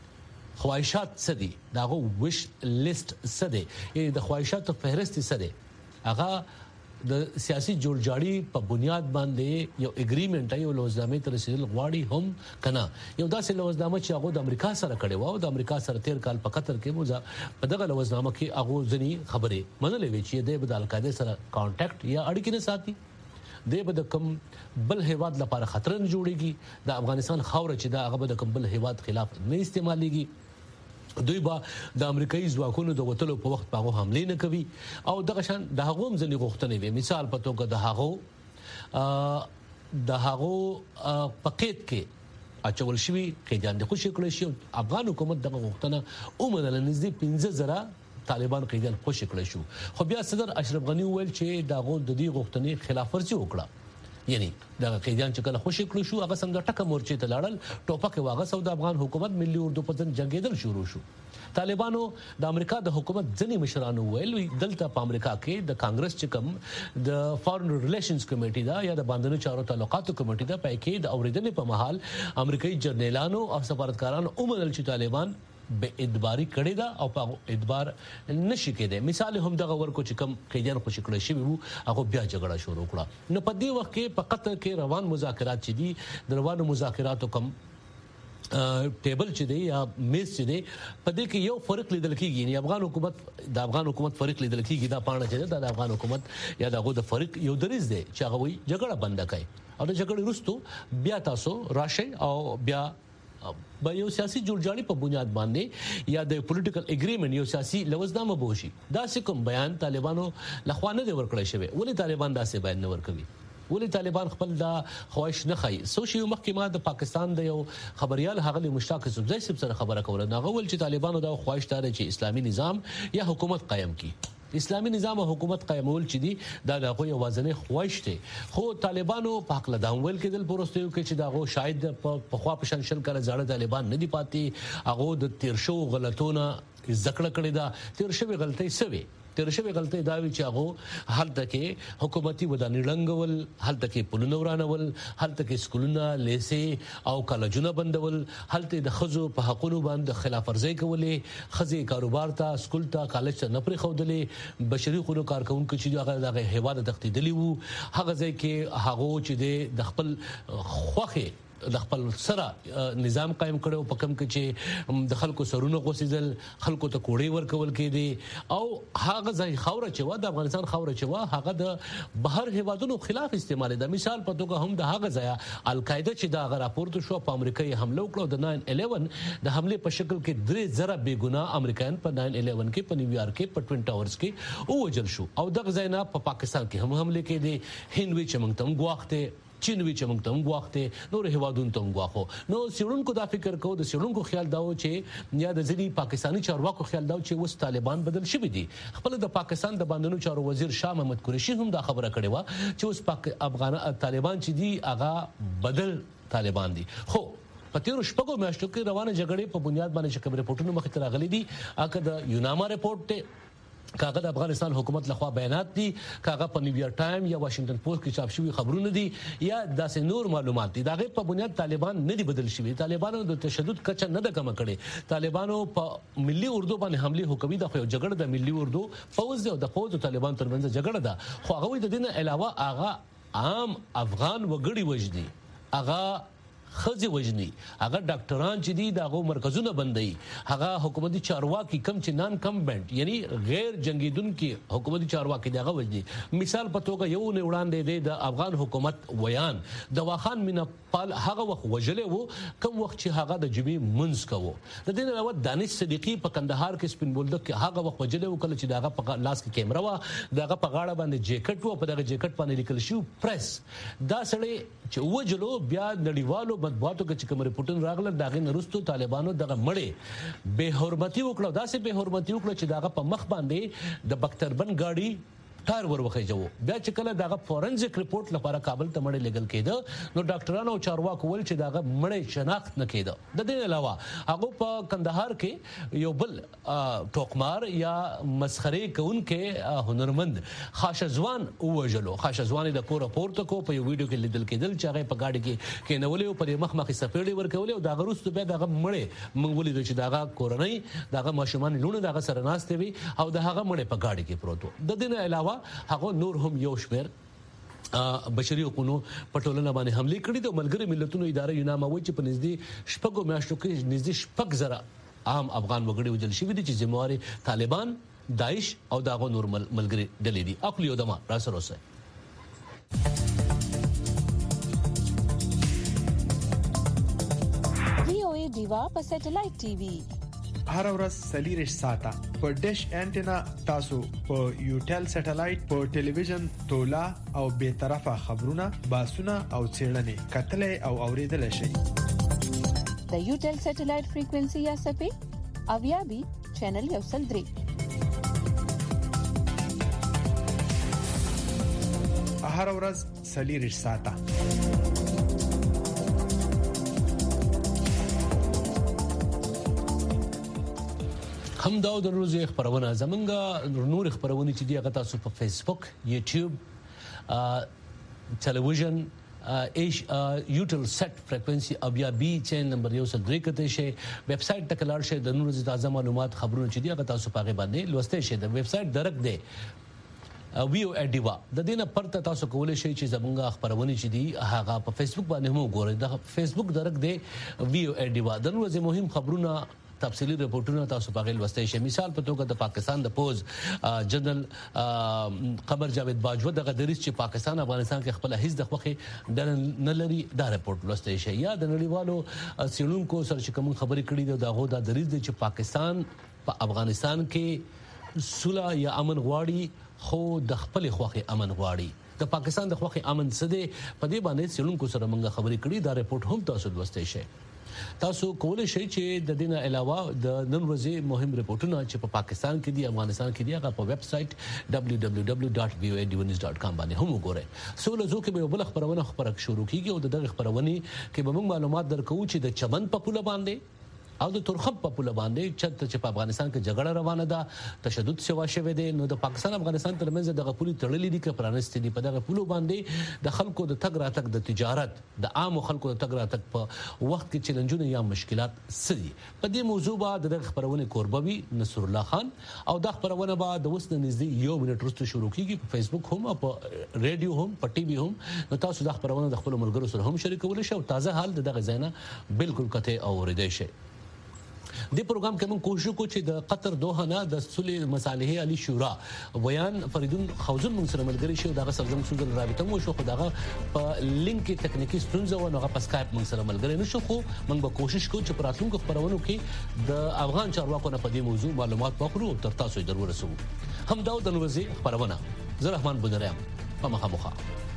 خواهشات سدي داغه وش لیست سدي یعنی د خواهشاتو فهرست سدي هغه د سیاسي جوړجاړي په بنیاد باندې یو اګریمنت یو لوزنامه تر رسیدل غواړي هم کنه یو داسې لوزنامه چې هغه د امریکا سره کړي و او د امریکا سره تیر کال په قطر کې موزه په دغه لوزنامه کې هغه ځنی خبره منلې وی چې د بدل قاعده سره کانټیکټ یا اړیکې نه ساتي د بد کم بل هیواد لپاره خطر نه جوړيږي د افغانستان خاور چې دا هغه د کم بل هیواد خلاف نه استعماليږي دوی با د امریکایي ځواکونو د وټلو په وخت باغه حمله نه کوي او دغه شان د هغه هم ځنی غوښتنې وي مثال په توګه د هغه د هغه پکیټ کې اچول شوی کې جان د خوشی کړی شي افغان حکومت دغه غوښتنه اومنل نږدې پنځه زره طالبان قیدان خوشی کړی شو خو بیا صدر اشرف غنی ویل چې دغه د دې غوښتنې خلاف ورزي وکړه یعنی دا قیدان چې کله خوشی کړی شو هغه څنګه ټکه مورچې ته لاړل ټوپک واغه سود افغان حکومت ملي اردو پتن جنگیدل شروع شو طالبانو د امریکا د حکومت ځنی مشرانو ویل دلته په امریکا کې د کانګرس چې کوم د فارن ریلیشنز کمیټې دا یا د باندنو چارو تعلقاتو کمیټې دا په کې د اوریدنې په محل امریکایي جرنیلانو او سفارتکارانو اومدل چې طالبان به ادباري کړي دا او په ادبار نشي کېده مثال هم دغه ورکو چې کم قیدان خوشی کړی شي وو هغه بیا جګړه شروع کړه نو په دې وخت کې په قطر کې روان مذاکرات چې دي د روانو مذاکراتو کم ټیبل چې دی یا میز چې دی په دې کې یو فرق لیدل کېږي یعنی افغان حکومت د افغان حکومت فرق لیدل کېږي دا پاڼه چې د افغان حکومت یا دغه د فرق یو دریز دی چې هغه وي جګړه بند کړي او د جګړې وروسته بیا تاسو راشي او بیا به یو سیاسي جوړجاړي په بنیاد باندې یا د پولیټیکل اګریمنت یو سیاسي لوزنامه بوشي دا کوم بیان طالبانو لخوا نه دی ورکړی شوی ولې طالبان دا څه بیان نه ورکوي ولې طالبان خپل دا خواهش نه خای سوشي محکمه د پاکستان د یو خبريال هغه مشتاق سبزی سره خبره کوله ناغه ول چې طالبانو دا خواهش دار چې اسلامي نظام یا حکومت قائم کړي اسلامي نظام او حکومت قائمول چې دي دا د خو یوازنې خوښ دي خو طالبانو په حق لدان ویل کېدل پروستیو کې چې دا غو شاید په خوا په شنشل کړه ځاړه طالبان نه دی پاتې هغه د تیر شو غلطونه ذکر کړی دا تیر شوی غلطۍ سوي تیر شوی غلطۍ دا وی چې هغه حالت کې حکومتي ودانې لنګول حالت کې پلونه ورانول حالت کې سکولونه لیسې او کالجونه بندول حالت د خزو په حقونو باندې خلاف ورزي کولې خزي کاروبار ته سکول ته کالج ته نه پرې خودلې بشري حقوقو کارکونکو چې هغه د هیواد تختیدلی وو هغه ځای کې هغه چې د خپل خوخه د خپل سره نظام قائم کړو په کوم کې چې د خلکو سرونه غوسیدل خلکو ته کوړې ورکول کېدي او هغه ځای خوره چې و د افغانستان خوره چې و هغه د بهر هیوادونو خلاف استعمال ده مثال په توګه هم د هغه ځای القاعده چې دا راپورټ شو په امریکایي حمله وکړو د ناین الیون د حمله په شکل کې درې زره بیګناه امریکایان په ناین الیون کې په نیویارک کې په ټوین ټاورز کې ووجل شو او دغه ځای نه په پاکستان کې هم حمله کېدي هند وی چې موږ ته غواخته چین وی چې موږ ته غواخته نور هیوادونو ته غواخو نو سیړونکو دا فکر کو د سیړونکو خیال داو چې یا د ځینی پاکستانی چارواکو خیال داو چې وس طالبان بدل شوی دي خپل د پاکستان د باندنو چارو وزیر شاه محمد قریشي هم دا خبره کړې و چې وس پاک افغان طالبان چې دي هغه بدل طالبان دي خو په تیرو شپږو میاشتو کې روانه جګړې په بنیاد باندې چې کوم رپورټونه مخې ته راغلي دي اګه د یوناما رپورټ ته کاغه د افغانستان حکومت لخوا بیانات دي کاغه په نیویارک ټایم یا واشنگټن پوسټ کې چاپ شوی خبرونه دي یا داسې نور معلومات دي داغه په بنیاد طالبان نه دي بدل شوی طالبانو د تشدد کچه نه د کم کړي طالبانو په ملي اردو باندې حمله حکومي د خو جګړه د ملي اردو فوز او د فوز طالبان ترمنځ جګړه ده خو هغه د دین علاوه هغه عام افغان وګړي وجدي هغه خزي وجني هغه ډاکټران چې دي دغه مرکزونه بندي هغه حکومتي چارواکي کم چې نان کمبنت یعنی غیر جنگیدونکو حکومتي چارواکي دغه وجني مثال په توګه یو نه وړاندې دی د افغان حکومت ویان د واخان مینا پال هغه وخت وجلې وو کم وخت چې هغه د جمی منځ کوو د دین علاوه دانش صدیقي په کندهار کې سپین بولدک کې هغه وخت وجلې وو کله چې دغه په لاس کې کیمرا و دغه په غاړه باندې جیکټ وو په دغه جیکټ باندې لیکل شو پریس دا سړی چې وجلو بیا نړیوالو مطبوعاتو کې کوم رپورټونه راغله داغه نرستو طالبانو دغه مړې به حرمتي وکړو داسې به حرمتي وکړو چې دغه په مخ باندې د بختربن گاډي ټایر ور وخیجو بیا چې کله دغه فورنزیک ریپورت لپاره کابل ته مړې لګل کېده نو ډاکټرانو او چارواکو ول چې دغه مړې شناخت نه کېده د دې علاوه هغه په کندهار کې یو بل ټوکمار یا مسخره کوونکې هنرمند خاشزوان وژلو خاشزوان د کور پورته کو په یو ویډیو کې لیدل کېدل چې هغه په گاډي کې کېنولې او په مخ مخ سپېړې ورکولې او دغه روستو بیا دغه مړې موږ ولیدو چې دغه کورنۍ دغه ماشومان لونه دغه سره ناشته وي او دغه مړې په گاډي کې پروت و د دې علاوه هغه نور هم یو شمیر بشري حقوقو پټولنه باندې حمله کړې د ملګری ملتونو اداره یوناما وایي چې په نږدې شپږو میاشتو کې نږدې شپږ زره عام افغان وګړي وجل شوي دي چې ذمہوار طالبان داعش او داغه نور ملګری ډلې دي خپل یو دمه را سره اوسه وی او ای دیوا په سټلایټ ټي وي هر ورځ سلیریش ساته په ډیش انټینا تاسو په یوټل سټلایټ په ټلویزیون تولا او به طرفه خبرونه باسونه او چیرنې کتلې او اوریدل شي د یوټل سټلایټ فریکوئنسي یا سپې اویا بي چینل یو سل درې هر ورځ سلیریش ساته هم دا د روزي خبرونه زمونږ نور خبرونه چې دی هغه تاسو په فیسبوک یوټیوب ټلویزیون ایش یوټل سیټ فریکوئنسي اویا بي چین نمبر یو سل درې کته شي ویب سټ ټکلار شي د نور تازه معلومات خبرونه چې دی هغه تاسو په غو باندې لوستئ شي د ویب سټ درک دی وی او ادیوا د دینه پرته تاسو کولای شئ چې زمونږ خبرونه چې دی هغه په فیسبوک باندې هم وګورئ د فیسبوک درک دی وی او ادیوا د نور مهم خبرونه تفصیلی رپورټونه تاسو په غل وستای شي مثال په توګه د پاکستان د پوز جنرال قمر جاوید باجوه د غدریس چې پاکستان افغانستان کې خپل هیڅ د خوخي د نه لري دا رپورت وستای شي یا د نړیوالو سیلونکو سره چې کوم خبرې کړي دا غو د دریز چې پاکستان په افغانستان کې صلح یا امن غواړي خو د خپل خوخي امن غواړي د پاکستان د خوخي امن سده په دې باندې سیلونکو سره موږ خبرې کړي دا رپورت هم تاسو وستای شي تاسو کولای شئ چې د دې نه علاوه د نن ورځې مهم ریپورتونه چې په پاکستان کې دي افغانستان کې دي هغه په ویب سټ دبليو دبليو دبليو ډاټ وی او اي ډي نیوز ډاټ کام باندې هم وګورئ. سو لزو کې به بل خبرونه خبره شروع کیږي او دغه خبرونه کې به موږ معلومات درکو چې د چمن په پوله باندې او د تورخم په پوله باندې چې په افغانستان کې جګړه روانه ده تشدد سوا شوه دي نو د پاکستان افغانستان ترمنځ دغه پولي تړلې دي چې پرانستې دي په دغه پولو باندې د خلکو د تګ راتګ د تجارت د عام خلکو د تګ راتګ په وخت کې چیلنجونه یا مشکلات سدي. په دې موضوع باندې د خبرونه کوربوي نصر الله خان او د خبرونه بعد د وسنه نږدې یو منټ وروسته شروع کیږي په فیسبوک هم او په ریډیو هم په ټي وي هم. نو تاسو د خبرونه د خپل ملګرو سره هم شریکول شئ او تازه حال دغه ځاینا بالکل کته اوریدئ شئ. د پروګرام کې موږ کوشش وکړو چې د قطر دوحه نه د صلح مصالح علی شورا بیان فریدون خوزن موږ سره ملګری شو دغه سرزم سوزل رابطه مو شو خو دغه په لینک کې ټکنیکی ستونزه و نو په اسکایپ موږ سره ملګری نشو خو موږ به کوشش کوو چې په راتلونکو خبرونو کې د افغان چارواکو نه په دې موضوع معلومات واخلو او تر تاسو درورسو. هم دا د نوځي خبرونه زه رحمان بنرام په مخه مخه